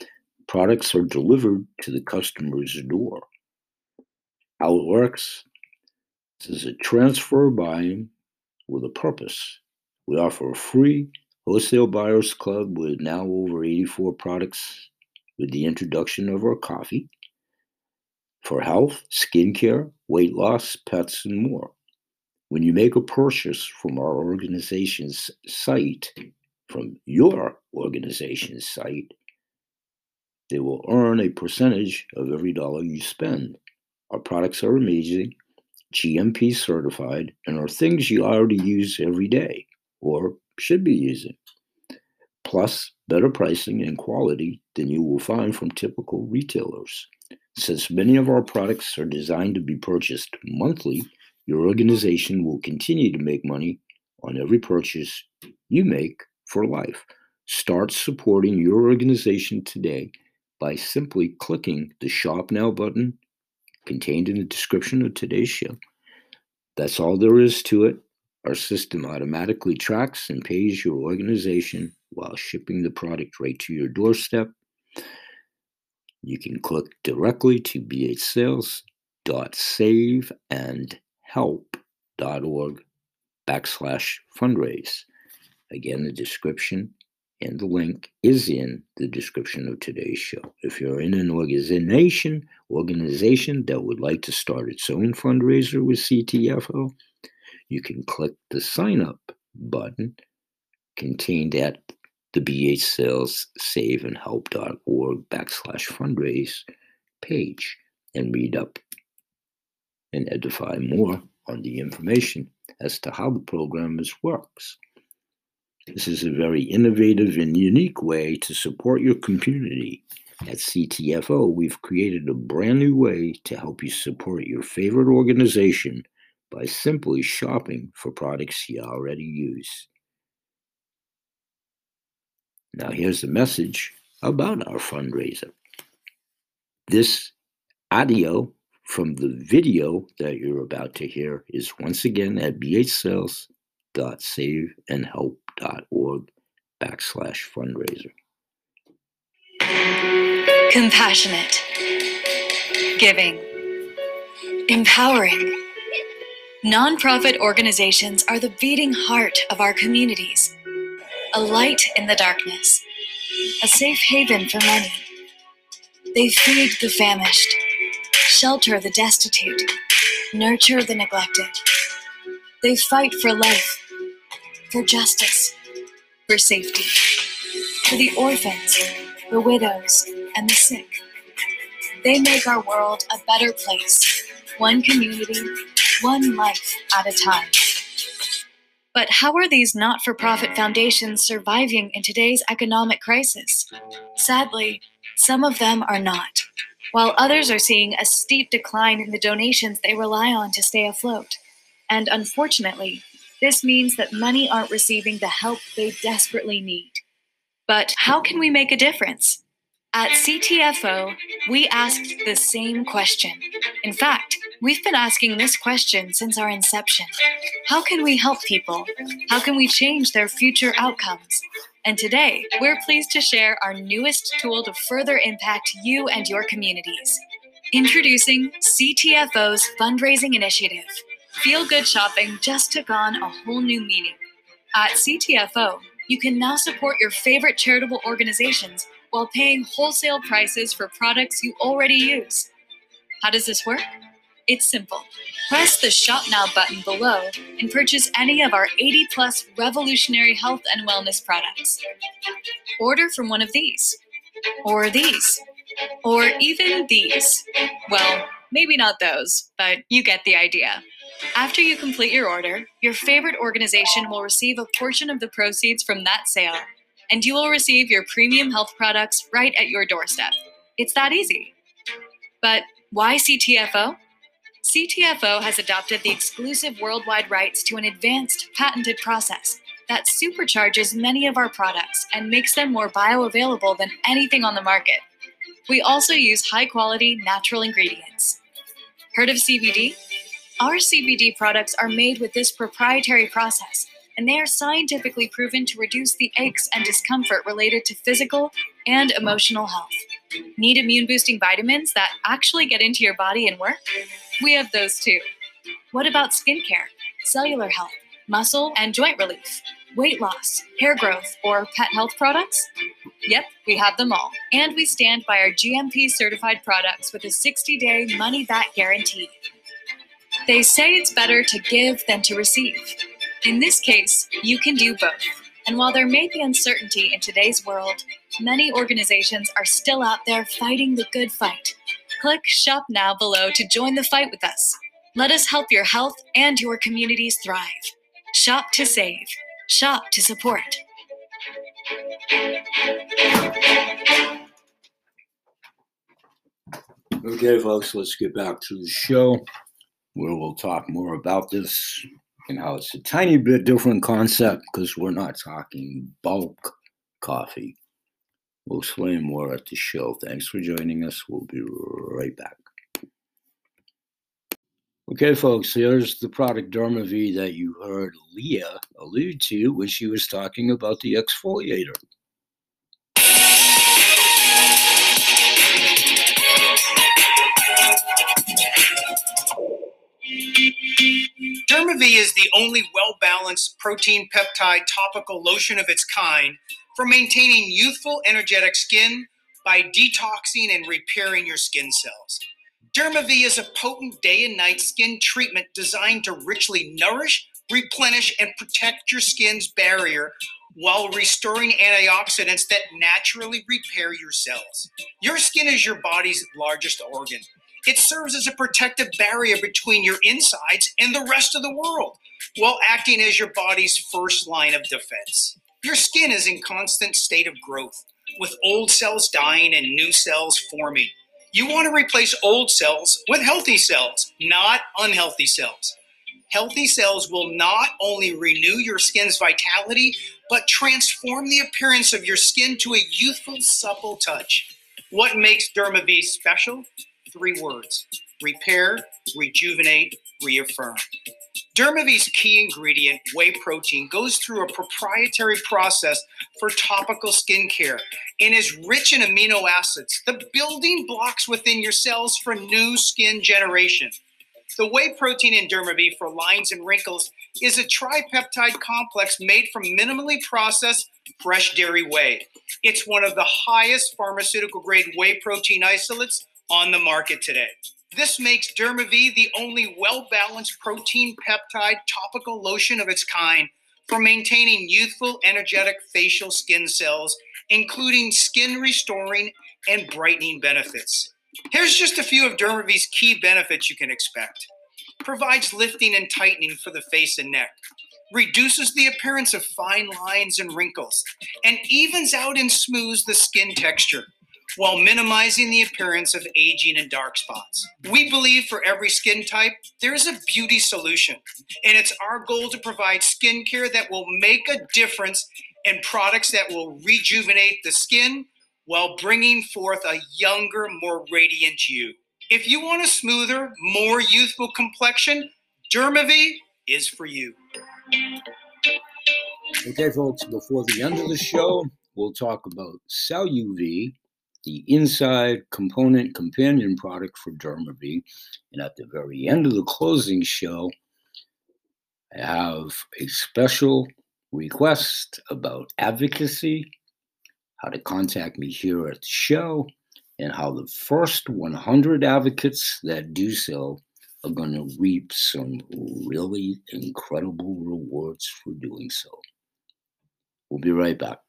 Products are delivered to the customer's door. How it works? This is a transfer buying with a purpose. We offer a free wholesale buyers club with now over 84 products with the introduction of our coffee for health, skincare, weight loss, pets, and more. When you make a purchase from our organization's site, from your organization's site, they will earn a percentage of every dollar you spend. Our products are amazing, GMP certified, and are things you already use every day or should be using. Plus, better pricing and quality than you will find from typical retailers. Since many of our products are designed to be purchased monthly, your organization will continue to make money on every purchase you make for life. Start supporting your organization today by simply clicking the Shop Now button contained in the description of today's show. That's all there is to it. Our system automatically tracks and pays your organization while shipping the product right to your doorstep. You can click directly to bhsales.saveandhelp.org/fundraise. Again, the description and the link is in the description of today's show. If you're in an organization that would like to start its own fundraiser with CTFO, you can click the sign up button contained at the bhsales.saveandhelp.org/fundraise page and read up and edify more on the information as to how the program works. This is a very innovative and unique way to support your community. At CTFO, we've created a brand new way to help you support your favorite organization by simply shopping for products you already use. Now here's a message about our fundraiser. This audio from the video that you're about to hear is once again at bhsales.saveandhelp.org/fundraiser. Compassionate, giving, empowering. Nonprofit organizations are the beating heart of our communities, a light in the darkness, a safe haven for many. They feed the famished, shelter the destitute, nurture the neglected. They fight for life, for justice, for safety, for the orphans, the widows, and the sick. They make our world a better place, one community, one life at a time. But how are these not-for-profit foundations surviving in today's economic crisis? Sadly, some of them are not, while others are seeing a steep decline in the donations they rely on to stay afloat. And unfortunately, this means that many aren't receiving the help they desperately need. But how can we make a difference? At CTFO, we asked the same question. In fact, we've been asking this question since our inception. How can we help people? How can we change their future outcomes? And today, we're pleased to share our newest tool to further impact you and your communities. Introducing CTFO's fundraising initiative. Feel Good Shopping just took on a whole new meaning. At CTFO, you can now support your favorite charitable organizations while paying wholesale prices for products you already use. How does this work? It's simple. Press the Shop Now button below and purchase any of our 80+ revolutionary health and wellness products. Order from one of these, or these, or even these. Well, maybe not those, but you get the idea. After you complete your order, your favorite organization will receive a portion of the proceeds from that sale, and you will receive your premium health products right at your doorstep. It's that easy. But why CTFO? CTFO has adopted the exclusive worldwide rights to an advanced patented process that supercharges many of our products and makes them more bioavailable than anything on the market. We also use high-quality natural ingredients. Heard of CBD? Our CBD products are made with this proprietary process, and they are scientifically proven to reduce the aches and discomfort related to physical and emotional health. Need immune-boosting vitamins that actually get into your body and work? We have those too. What about skincare, cellular health, muscle and joint relief, weight loss, hair growth, or pet health products? Yep, we have them all. And we stand by our GMP certified products with a 60-day money-back guarantee. They say it's better to give than to receive. In this case, you can do both. And while there may be uncertainty in today's world, many organizations are still out there fighting the good fight. Click Shop Now below to join the fight with us. Let us help your health and your communities thrive. Shop to save. Shop to support. Okay, folks, let's get back to the show where we'll talk more about this and how it's a tiny bit different concept because we're not talking bulk coffee. We'll explain more at the show. Thanks for joining us. We'll be right back. Okay, folks, here's the product DermaV that you heard Leah allude to when she was talking about the exfoliator. DermaV is the only well-balanced protein peptide topical lotion of its kind for maintaining youthful, energetic skin by detoxing and repairing your skin cells. DermaV is a potent day and night skin treatment designed to richly nourish, replenish, and protect your skin's barrier while restoring antioxidants that naturally repair your cells. Your skin is your body's largest organ. It serves as a protective barrier between your insides and the rest of the world, while acting as your body's first line of defense. Your skin is in constant state of growth, with old cells dying and new cells forming. You want to replace old cells with healthy cells, not unhealthy cells. Healthy cells will not only renew your skin's vitality, but transform the appearance of your skin to a youthful, supple touch. What makes DermaV special? 3 words: repair, rejuvenate, reaffirm. DermaV's key ingredient, whey protein, goes through a proprietary process for topical skincare and is rich in amino acids, the building blocks within your cells for new skin generation. The whey protein in DermaV for lines and wrinkles is a tripeptide complex made from minimally processed fresh dairy whey. It's one of the highest pharmaceutical grade whey protein isolates on the market today. This makes DermaV the only well-balanced protein peptide topical lotion of its kind for maintaining youthful, energetic facial skin cells, including skin restoring and brightening benefits. Here's just a few of DermaV's key benefits you can expect. Provides lifting and tightening for the face and neck. Reduces the appearance of fine lines and wrinkles, and evens out and smooths the skin texture, while minimizing the appearance of aging and dark spots. We believe for every skin type, there is a beauty solution, and it's our goal to provide skincare that will make a difference and products that will rejuvenate the skin while bringing forth a younger, more radiant you. If you want a smoother, more youthful complexion, DermaV is for you. Okay, folks, before the end of the show, we'll talk about CelluV, the inside component companion product for DermaV. And at the very end of the closing show, I have a special request about advocacy, how to contact me here at the show, and how the first 100 advocates that do so are going to reap some really incredible rewards for doing so. We'll be right back.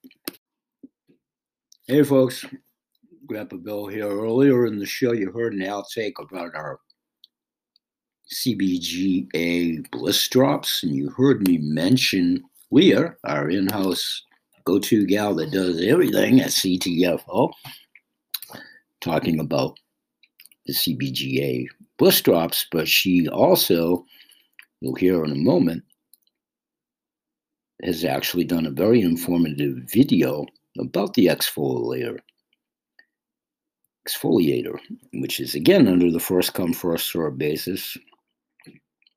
Hey, folks. Grandpa Bill here. Earlier in the show, you heard an outtake about our CBGA bliss drops, and you heard me mention Leah, our in-house go-to gal that does everything at CTFO, talking about the CBGA bliss drops, but she also, you'll hear in a moment, has actually done a very informative video about the exfoliator, which is again under the first come, first serve basis.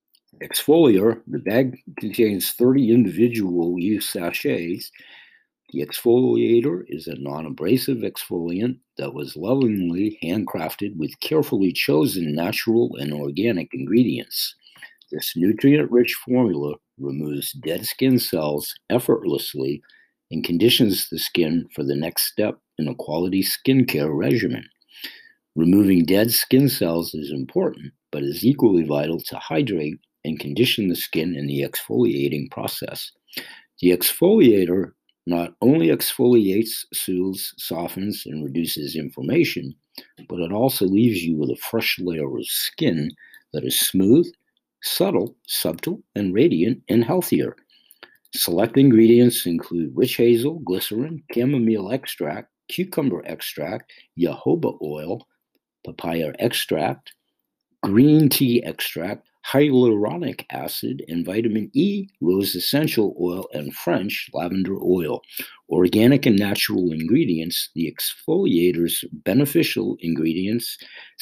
Exfoliator, the bag contains 30 individual use sachets The exfoliator is a non-abrasive exfoliant that was lovingly handcrafted with carefully chosen natural and organic ingredients. This nutrient-rich formula removes dead skin cells effortlessly and conditions the skin for the next step in a quality skincare regimen. Removing dead skin cells is important, but is equally vital to hydrate and condition the skin in the exfoliating process. The exfoliator not only exfoliates, soothes, softens, and reduces inflammation, but it also leaves you with a fresh layer of skin that is smooth, subtle, and radiant, and healthier. Select ingredients include witch hazel, glycerin, chamomile extract, cucumber extract, jojoba oil, papaya extract, green tea extract, hyaluronic acid, and vitamin E, rose essential oil, and French lavender oil. Organic and natural ingredients, the exfoliator's beneficial ingredients,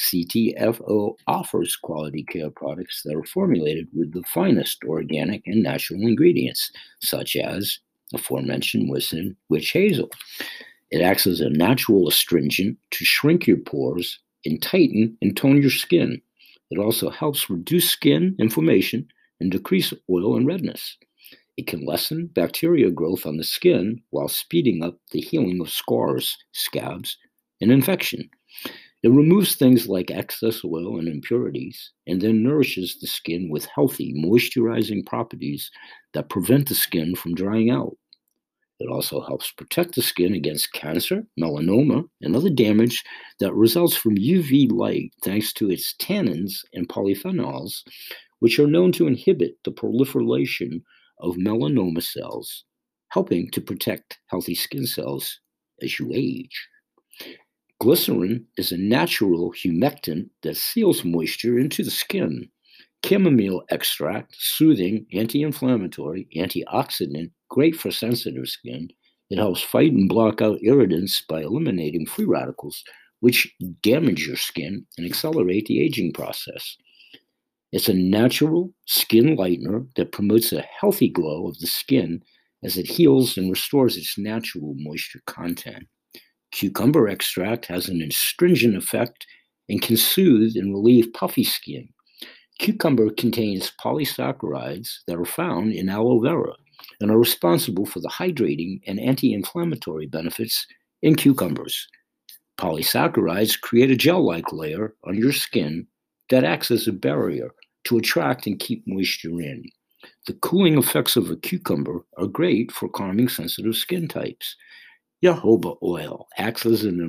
CTFO offers quality care products that are formulated with the finest organic and natural ingredients, such as aforementioned witch hazel. It acts as a natural astringent to shrink your pores and tighten and tone your skin. It also helps reduce skin inflammation and decrease oil and redness. It can lessen bacteria growth on the skin while speeding up the healing of scars, scabs, and infection. It removes things like excess oil and impurities, and then nourishes the skin with healthy, moisturizing properties that prevent the skin from drying out. It also helps protect the skin against cancer, melanoma, and other damage that results from UV light thanks to its tannins and polyphenols, which are known to inhibit the proliferation of melanoma cells, helping to protect healthy skin cells as you age. Glycerin is a natural humectant that seals moisture into the skin. Chamomile extract, soothing, anti-inflammatory, antioxidant, great for sensitive skin. It helps fight and block out irritants by eliminating free radicals, which damage your skin and accelerate the aging process. It's a natural skin lightener that promotes a healthy glow of the skin as it heals and restores its natural moisture content. Cucumber extract has an astringent effect and can soothe and relieve puffy skin. Cucumber contains polysaccharides that are found in aloe vera and are responsible for the hydrating and anti-inflammatory benefits in cucumbers. Polysaccharides create a gel-like layer on your skin that acts as a barrier to attract and keep moisture in. The cooling effects of a cucumber are great for calming sensitive skin types. Jojoba oil acts as an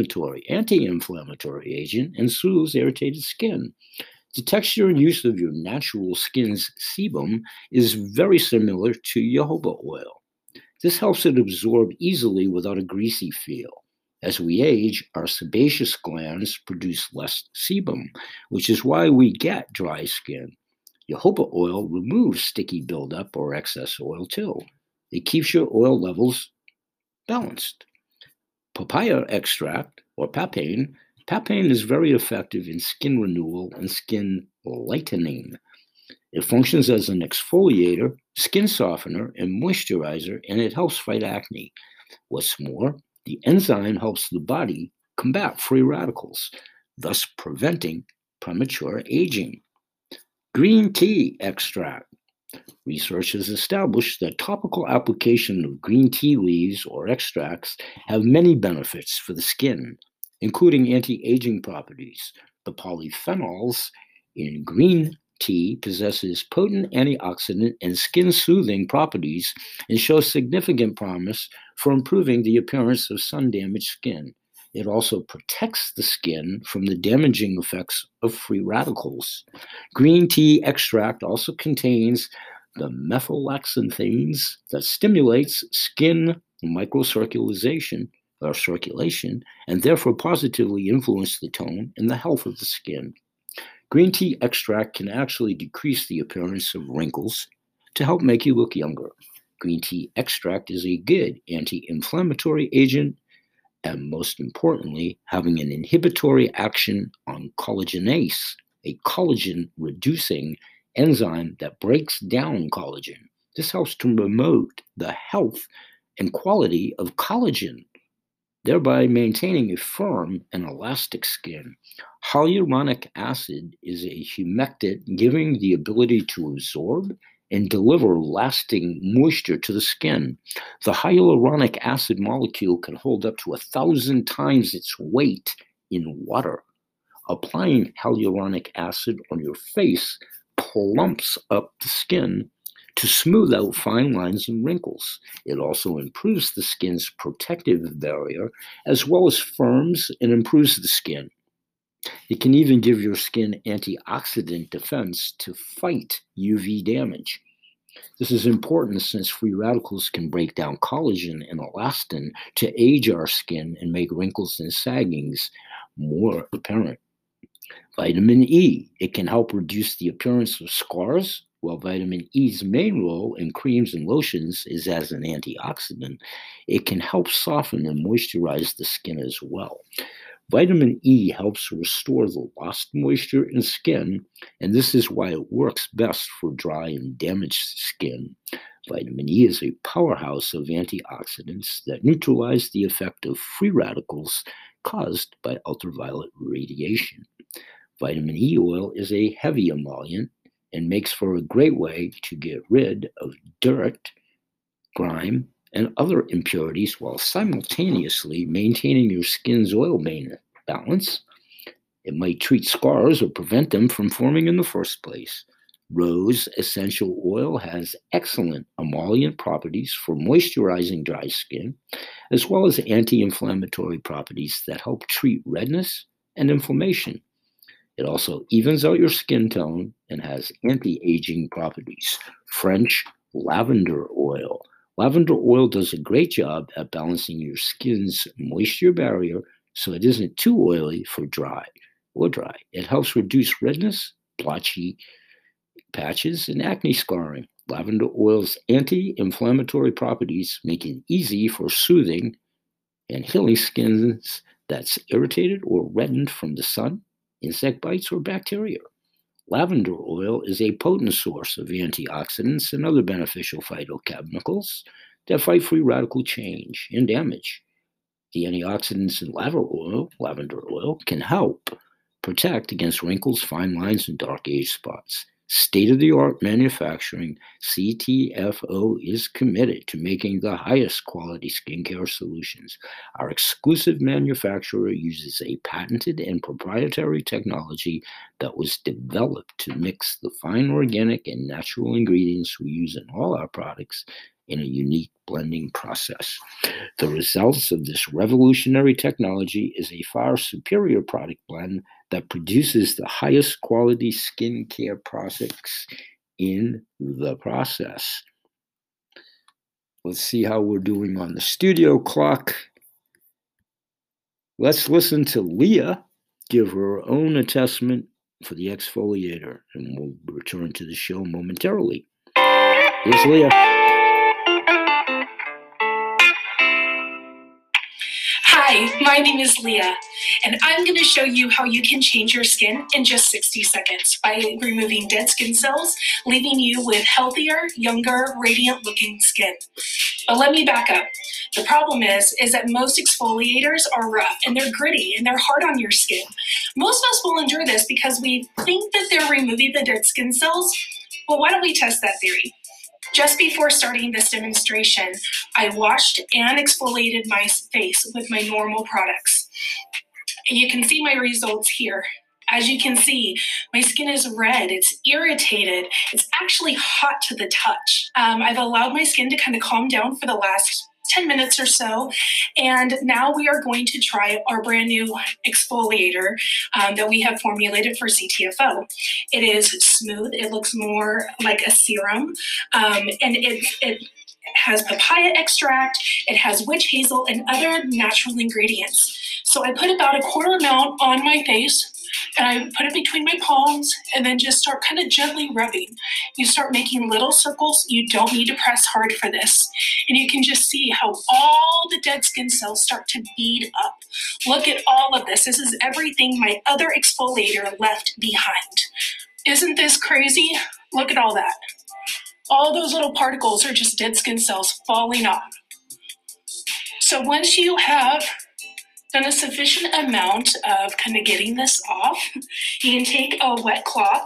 anti-inflammatory agent and soothes irritated skin. The texture and use of your natural skin's sebum is very similar to jojoba oil. This helps it absorb easily without a greasy feel. As we age, our sebaceous glands produce less sebum, which is why we get dry skin. Jojoba oil removes sticky buildup or excess oil too. It keeps your oil levels balanced. Papaya extract, or papain, is very effective in skin renewal and skin lightening. It functions as an exfoliator, skin softener, and moisturizer, and it helps fight acne. What's more, the enzyme helps the body combat free radicals, thus preventing premature aging. Green tea extract. Research has established that topical application of green tea leaves or extracts have many benefits for the skin, including anti-aging properties. The polyphenols in green tea possesses potent antioxidant and skin-soothing properties and shows significant promise for improving the appearance of sun-damaged skin. It also protects the skin from the damaging effects of free radicals. Green tea extract also contains the methylaxanthanes that stimulates skin microcirculation or circulation, and therefore positively influence the tone and the health of the skin. Green tea extract can actually decrease the appearance of wrinkles to help make you look younger. Green tea extract is a good anti-inflammatory agent, and most importantly, having an inhibitory action on collagenase, a collagen-reducing enzyme that breaks down collagen. This helps to promote the health and quality of collagen, thereby maintaining a firm and elastic skin. Hyaluronic acid is a humectant, giving the ability to absorb and deliver lasting moisture to the skin. The hyaluronic acid molecule can hold up to 1,000 times its weight in water. Applying hyaluronic acid on your face plumps up the skin to smooth out fine lines and wrinkles. It also improves the skin's protective barrier, as well as firms and improves the skin. It can even give your skin antioxidant defense to fight UV damage. This is important since free radicals can break down collagen and elastin to age our skin and make wrinkles and saggings more apparent. Vitamin E, it can help reduce the appearance of scars. While vitamin E's main role in creams and lotions is as an antioxidant, it can help soften and moisturize the skin as well. Vitamin E helps restore the lost moisture in skin, and this is why it works best for dry and damaged skin. Vitamin E is a powerhouse of antioxidants that neutralize the effect of free radicals caused by ultraviolet radiation. Vitamin E oil is a heavy emollient and makes for a great way to get rid of dirt, grime, and other impurities while simultaneously maintaining your skin's oil balance. It might treat scars or prevent them from forming in the first place. Rose essential oil has excellent emollient properties for moisturizing dry skin, as well as anti-inflammatory properties that help treat redness and inflammation. It also evens out your skin tone and has anti-aging properties. French lavender oil. Lavender oil does a great job at balancing your skin's moisture barrier so it isn't too oily for dry. It helps reduce redness, blotchy patches, and acne scarring. Lavender oil's anti-inflammatory properties make it easy for soothing and healing skins that's irritated or reddened from the sun, insect bites, or bacteria. Lavender oil is a potent source of antioxidants and other beneficial phytochemicals that fight free radical change and damage. The antioxidants in lavender oil, can help protect against wrinkles, fine lines, and dark age spots. State-of-the-art manufacturing, CTFO is committed to making the highest quality skincare solutions. Our exclusive manufacturer uses a patented and proprietary technology that was developed to mix the fine organic and natural ingredients we use in all our products in a unique blending process. The results of this revolutionary technology is a far superior product blend that produces the highest quality skincare products in the process. Let's see how we're doing on the studio clock. Let's listen to Leah give her own assessment for the exfoliator, and we'll return to the show momentarily. Here's Leah. Hi, my name is Leah, and I'm going to show you how you can change your skin in just 60 seconds by removing dead skin cells, leaving you with healthier, younger, radiant-looking skin. But let me back up. The problem is that most exfoliators are rough, and they're gritty, and they're hard on your skin. Most of us will endure this because we think that they're removing the dead skin cells. Well, why don't we test that theory? Just before starting this demonstration, I washed and exfoliated my face with my normal products. And you can see my results here. As you can see, my skin is red, it's irritated, it's actually hot to the touch. I've allowed my skin to kind of calm down for the last 10 minutes or so. And now we are going to try our brand new exfoliator that we have formulated for CTFO. It is smooth. It looks more like a serum. And it has papaya extract. It has witch hazel and other natural ingredients. So I put about a quarter amount on my face, and I put it between my palms and then just start kind of gently rubbing. You start making little circles. You don't need to press hard for this. And you can just see how all the dead skin cells start to bead up. Look at all of this. This is everything my other exfoliator left behind. Isn't this crazy? Look at all that. All those little particles are just dead skin cells falling off. So once you have done a sufficient amount of kind of getting this off, you can take a wet cloth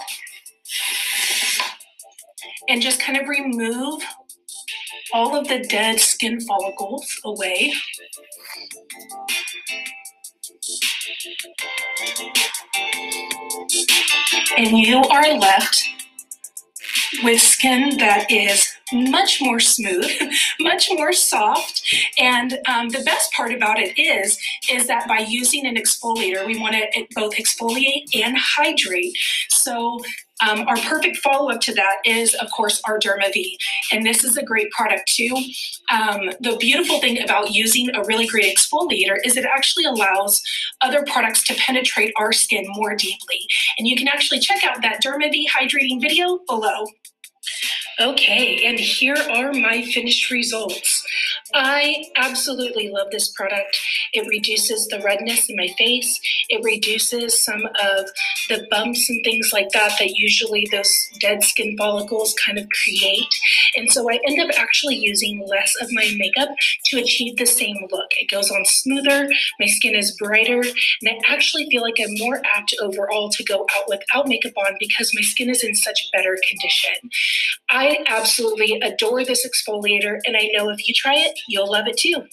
and just kind of remove all of the dead skin follicles away. And you are left with skin that is much more smooth, much more soft. And the best part about it is that by using an exfoliator, we want to both exfoliate and hydrate. So our perfect follow-up to that is, of course, our DermaV. And this is a great product too. The beautiful thing about using a really great exfoliator is it actually allows other products to penetrate our skin more deeply. And you can actually check out that DermaV hydrating video below. Okay, and here are my finished results. I absolutely love this product. It reduces the redness in my face. It reduces some of the bumps and things like that usually those dead skin follicles kind of create. And so I end up actually using less of my makeup to achieve the same look. It goes on smoother, my skin is brighter, and I actually feel like I'm more apt overall to go out without makeup on because my skin is in such better condition. I absolutely adore this exfoliator, and I know if you try it, you'll love it too.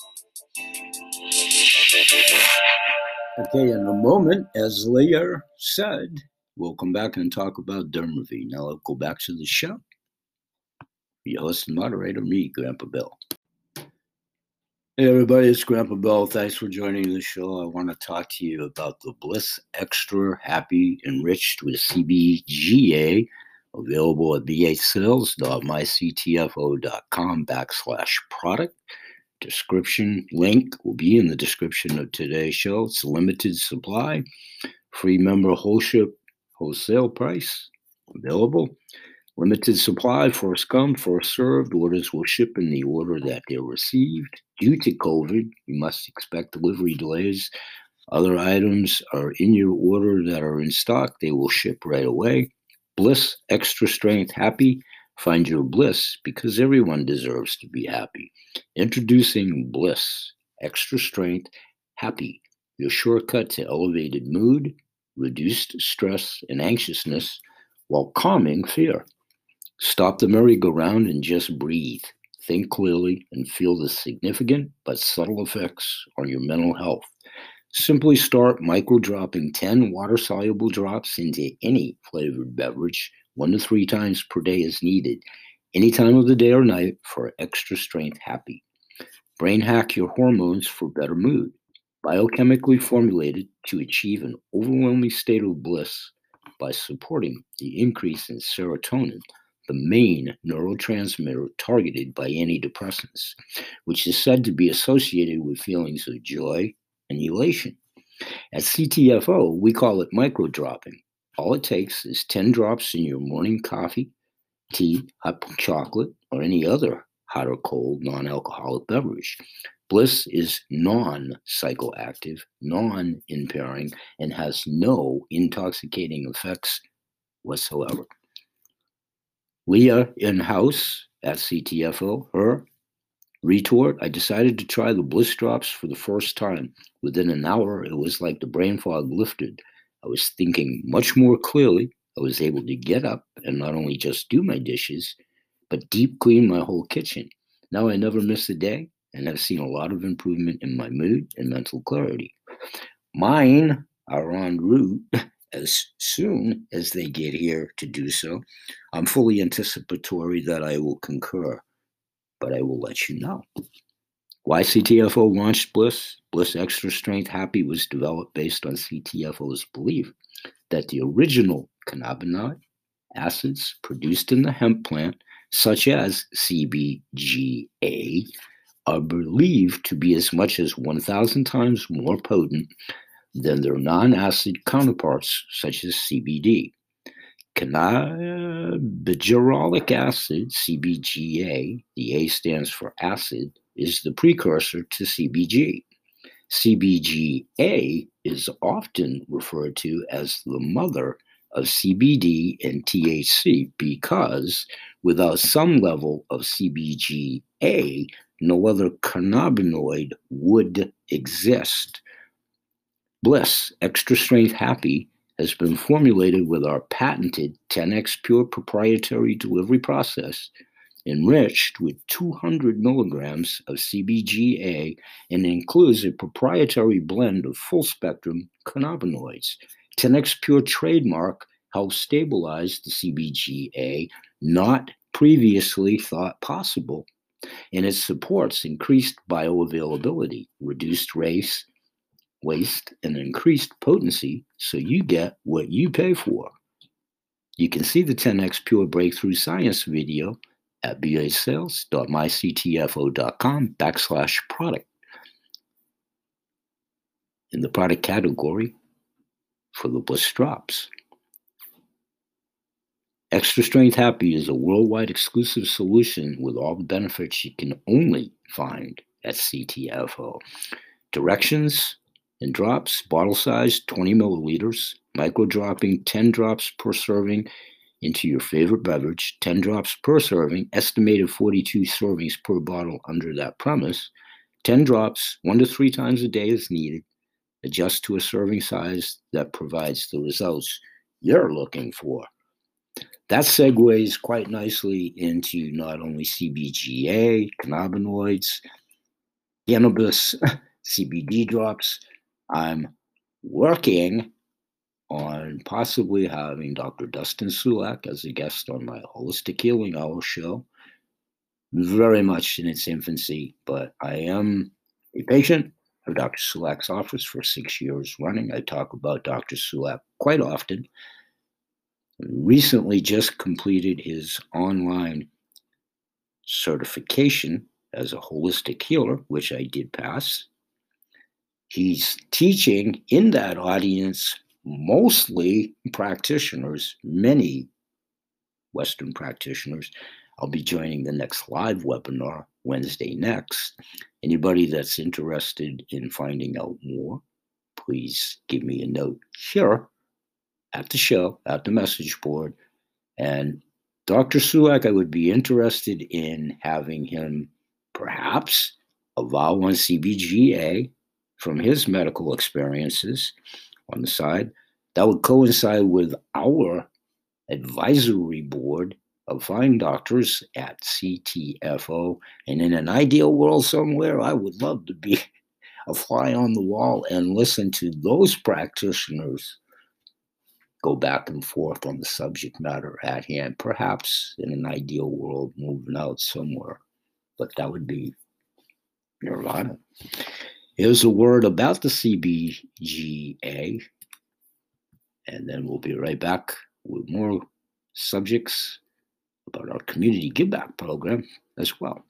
Okay, in a moment, as Leah said, we'll come back and talk about DermaV. Now let's go back to the show. Your host and moderator, me, Grandpa Bill. Hey everybody, it's Grandpa Bill. Thanks for joining the show. I want to talk to you about the Bliss Extra Happy Enriched with CBGA, available at bhsales.myctfo.com/product. Description link will be in the description of today's show. It's a limited supply, free member wholesale price available. Limited supply, first come, first served. Orders will ship in the order that they're received. Due to COVID, you must expect delivery delays. Other items are in your order that are in stock. They will ship right away. Bliss Extra Strength Happy. Find your bliss because everyone deserves to be happy. Introducing Bliss Extra Strength Happy, your shortcut to elevated mood, reduced stress and anxiousness while calming fear. Stop the merry-go-round and just breathe. Think clearly and feel the significant but subtle effects on your mental health. Simply start micro-dropping 10 water-soluble drops into any flavored beverage 1 to 3 times per day as needed, any time of the day or night for Extra Strength Happy. Brain hack your hormones for better mood. Biochemically formulated to achieve an overwhelming state of bliss by supporting the increase in serotonin, the main neurotransmitter targeted by antidepressants, which is said to be associated with feelings of joy and elation. At CTFO, we call it microdropping. All it takes is 10 drops in your morning coffee, tea, hot chocolate, or any other hot or cold non-alcoholic beverage. Bliss is non-psychoactive, non-impairing, and has no intoxicating effects whatsoever. Leah in-house at CTFO, her retort, I decided to try the Bliss drops for the first time. Within an hour, it was like the brain fog lifted. I was thinking much more clearly. I was able to get up and not only just do my dishes, but deep clean my whole kitchen. Now I never miss a day and have seen a lot of improvement in my mood and mental clarity. Mine are en route as soon as they get here to do so. I'm fully anticipatory that I will concur, but I will let you know. Why CTFO launched Bliss? Bliss Extra Strength Happy was developed based on CTFO's belief that the original cannabinoid acids produced in the hemp plant, such as CBGA, are believed to be as much as 1,000 times more potent than their non-acid counterparts, such as CBD. Cannabigerolic acid, CBGA, the A stands for acid, is the precursor to CBG. CBGA is often referred to as the mother of CBD and THC because without some level of CBGA, no other cannabinoid would exist. Bliss Extra Strength Happy has been formulated with our patented 10x Pure proprietary delivery process, enriched with 200 milligrams of CBGA, and includes a proprietary blend of full-spectrum cannabinoids. 10x Pure trademark helps stabilize the CBGA not previously thought possible, and it supports increased bioavailability, reduced waste, and increased potency, so you get what you pay for. You can see the 10x Pure Breakthrough Science video at basales.myctfo.com/product in the product category for the Bliss Drops. Extra Strength Happy is a worldwide exclusive solution with all the benefits you can only find at CTFO. Directions and drops: bottle size 20 milliliters, micro dropping 10 drops per serving into your favorite beverage, 10 drops per serving, estimated 42 servings per bottle under that premise. 10 drops 1 to 3 times a day as needed. Adjust to a serving size that provides the results you're looking for. That segues quite nicely into not only CBGA, cannabinoids, cannabis, CBD drops. I'm working on possibly having Dr. Dustin Sulak as a guest on my Holistic Healing Hour show. Very much in its infancy, but I am a patient of Dr. Sulak's office for 6 years running. I talk about Dr. Sulak quite often. Recently just completed his online certification as a holistic healer, which I did pass. He's teaching in that audience mostly practitioners, many Western practitioners. I'll be joining the next live webinar Wednesday next. Anybody that's interested in finding out more, please give me a note here at the show, at the message board. And Dr. Sulak, I would be interested in having him perhaps avow on CBGA from his medical experiences on the side. That would coincide with our advisory board of fine doctors at CTFO. And in an ideal world somewhere, I would love to be a fly on the wall and listen to those practitioners go back and forth on the subject matter at hand, perhaps in an ideal world moving out somewhere. But that would be nirvana. Here's a word about the CBGA, and then we'll be right back with more subjects about our community give back program as well.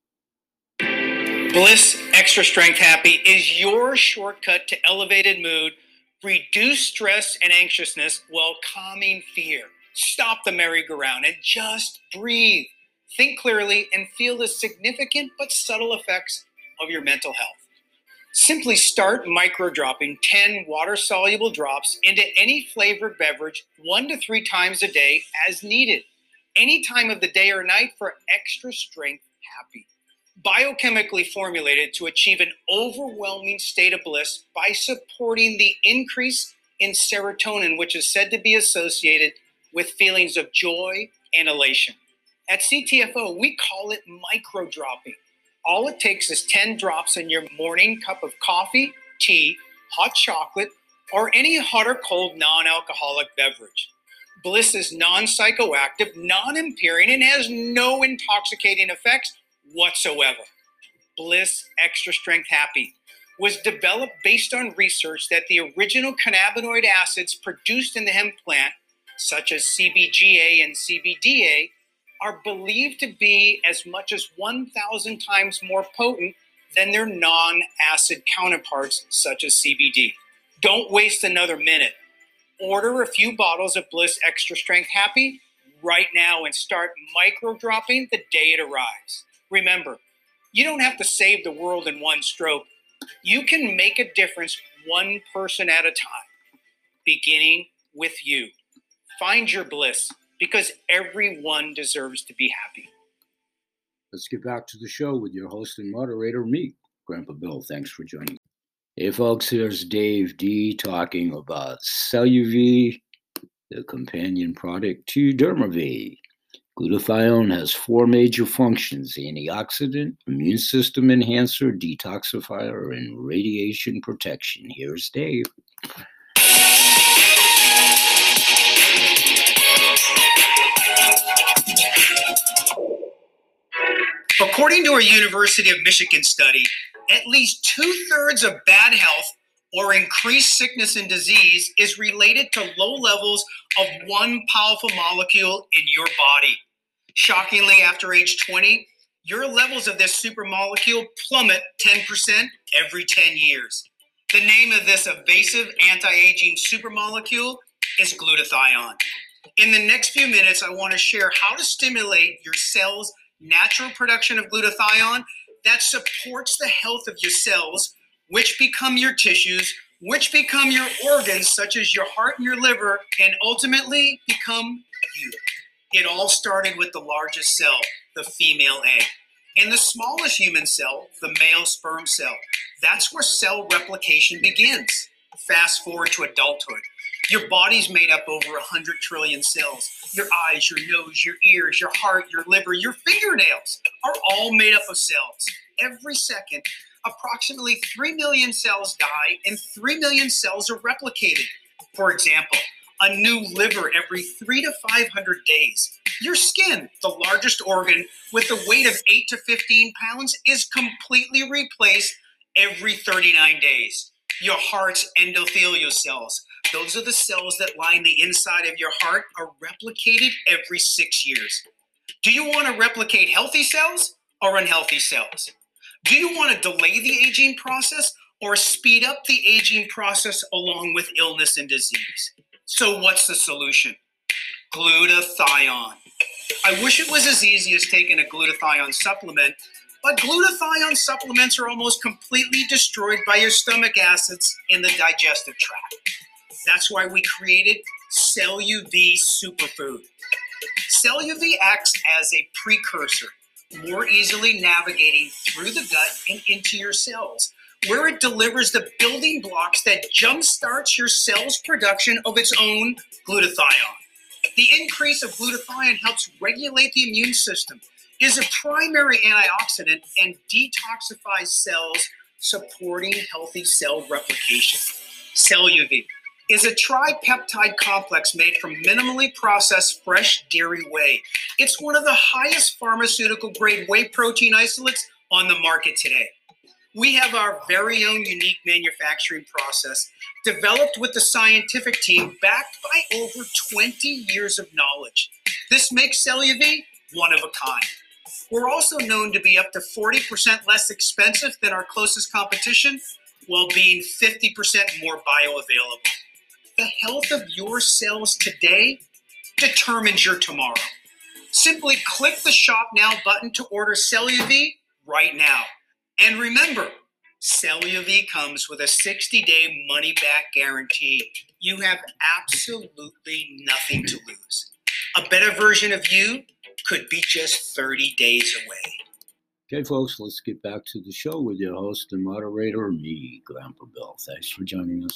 Bliss Extra Strength Happy is your shortcut to elevated mood, reduce stress and anxiousness while calming fear. Stop the merry-go-round and just breathe. Think clearly and feel the significant but subtle effects of your mental health. Simply start micro-dropping 10 water-soluble drops into any flavored beverage 1 to 3 times a day as needed, any time of the day or night for extra strength happy. Biochemically formulated to achieve an overwhelming state of bliss by supporting the increase in serotonin, which is said to be associated with feelings of joy and elation. At CTFO, we call it micro-dropping. All it takes is 10 drops in your morning cup of coffee, tea, hot chocolate, or any hot or cold non-alcoholic beverage. Bliss is non-psychoactive, non-impairing, and has no intoxicating effects whatsoever. Bliss Extra Strength Happy was developed based on research that the original cannabinoid acids produced in the hemp plant, such as CBGA and CBDA, are believed to be as much as 1,000 times more potent than their non-acid counterparts, such as CBD. Don't waste another minute. Order a few bottles of Bliss Extra Strength Happy right now and start micro-dropping the day it arrives. Remember, you don't have to save the world in one stroke. You can make a difference one person at a time, beginning with you. Find your bliss, because everyone deserves to be happy. let's get back to the show with your host and moderator, me, Grandpa Bill. Thanks for joining. Hey, folks, here's Dave D talking about CellUV, the companion product to Dermavate. Glutathione has 4 major functions: antioxidant, immune system enhancer, detoxifier, and radiation protection. Here's Dave. According to a University of Michigan study, at least 2/3 of bad health or increased sickness and disease is related to low levels of one powerful molecule in your body. Shockingly, after age 20, your levels of this supermolecule plummet 10% every 10 years. The name of this evasive anti-aging supermolecule is glutathione. In the next few minutes, I want to share how to stimulate your cells' natural production of glutathione that supports the health of your cells, which become your tissues, which become your organs, such as your heart and your liver, and ultimately become you. It all started with the largest cell, the female egg. In the smallest human cell, the male sperm cell, that's where cell replication begins. Fast forward to adulthood. Your body's made up over 100 trillion cells. Your eyes, your nose, your ears, your heart, your liver, your fingernails are all made up of cells. Every second, approximately 3 million cells die and 3 million cells are replicated. For example, a new liver every 300 to 500 days. Your skin, the largest organ with a weight of 8 to 15 pounds, is completely replaced every 39 days. Your heart's endothelial cells, those are the cells that line the inside of your heart, are replicated every 6 years. Do you want to replicate healthy cells or unhealthy cells? Do you want to delay the aging process or speed up the aging process along with illness and disease? So what's the solution? Glutathione. I wish it was as easy as taking a glutathione supplement, but glutathione supplements are almost completely destroyed by your stomach acids in the digestive tract. That's why we created CellUV Superfood. CellUV acts as a precursor, more easily navigating through the gut and into your cells, where it delivers the building blocks that jumpstarts your cell's production of its own glutathione. The increase of glutathione helps regulate the immune system, is a primary antioxidant, and detoxifies cells, supporting healthy cell replication. CellUV is a tripeptide complex made from minimally processed fresh dairy whey. It's one of the highest pharmaceutical grade whey protein isolates on the market today. We have our very own unique manufacturing process developed with the scientific team backed by over 20 years of knowledge. This makes CellUV one of a kind. We're also known to be up to 40% less expensive than our closest competition while being 50% more bioavailable. The health of your cells today determines your tomorrow. Simply click the Shop Now button to order CellUV right now. And remember, CellUV comes with a 60-day money-back guarantee. You have absolutely nothing to lose. A better version of you could be just 30 days away. Okay, folks, let's get back to the show with your host and moderator, me, Grandpa Bill. Thanks for joining us.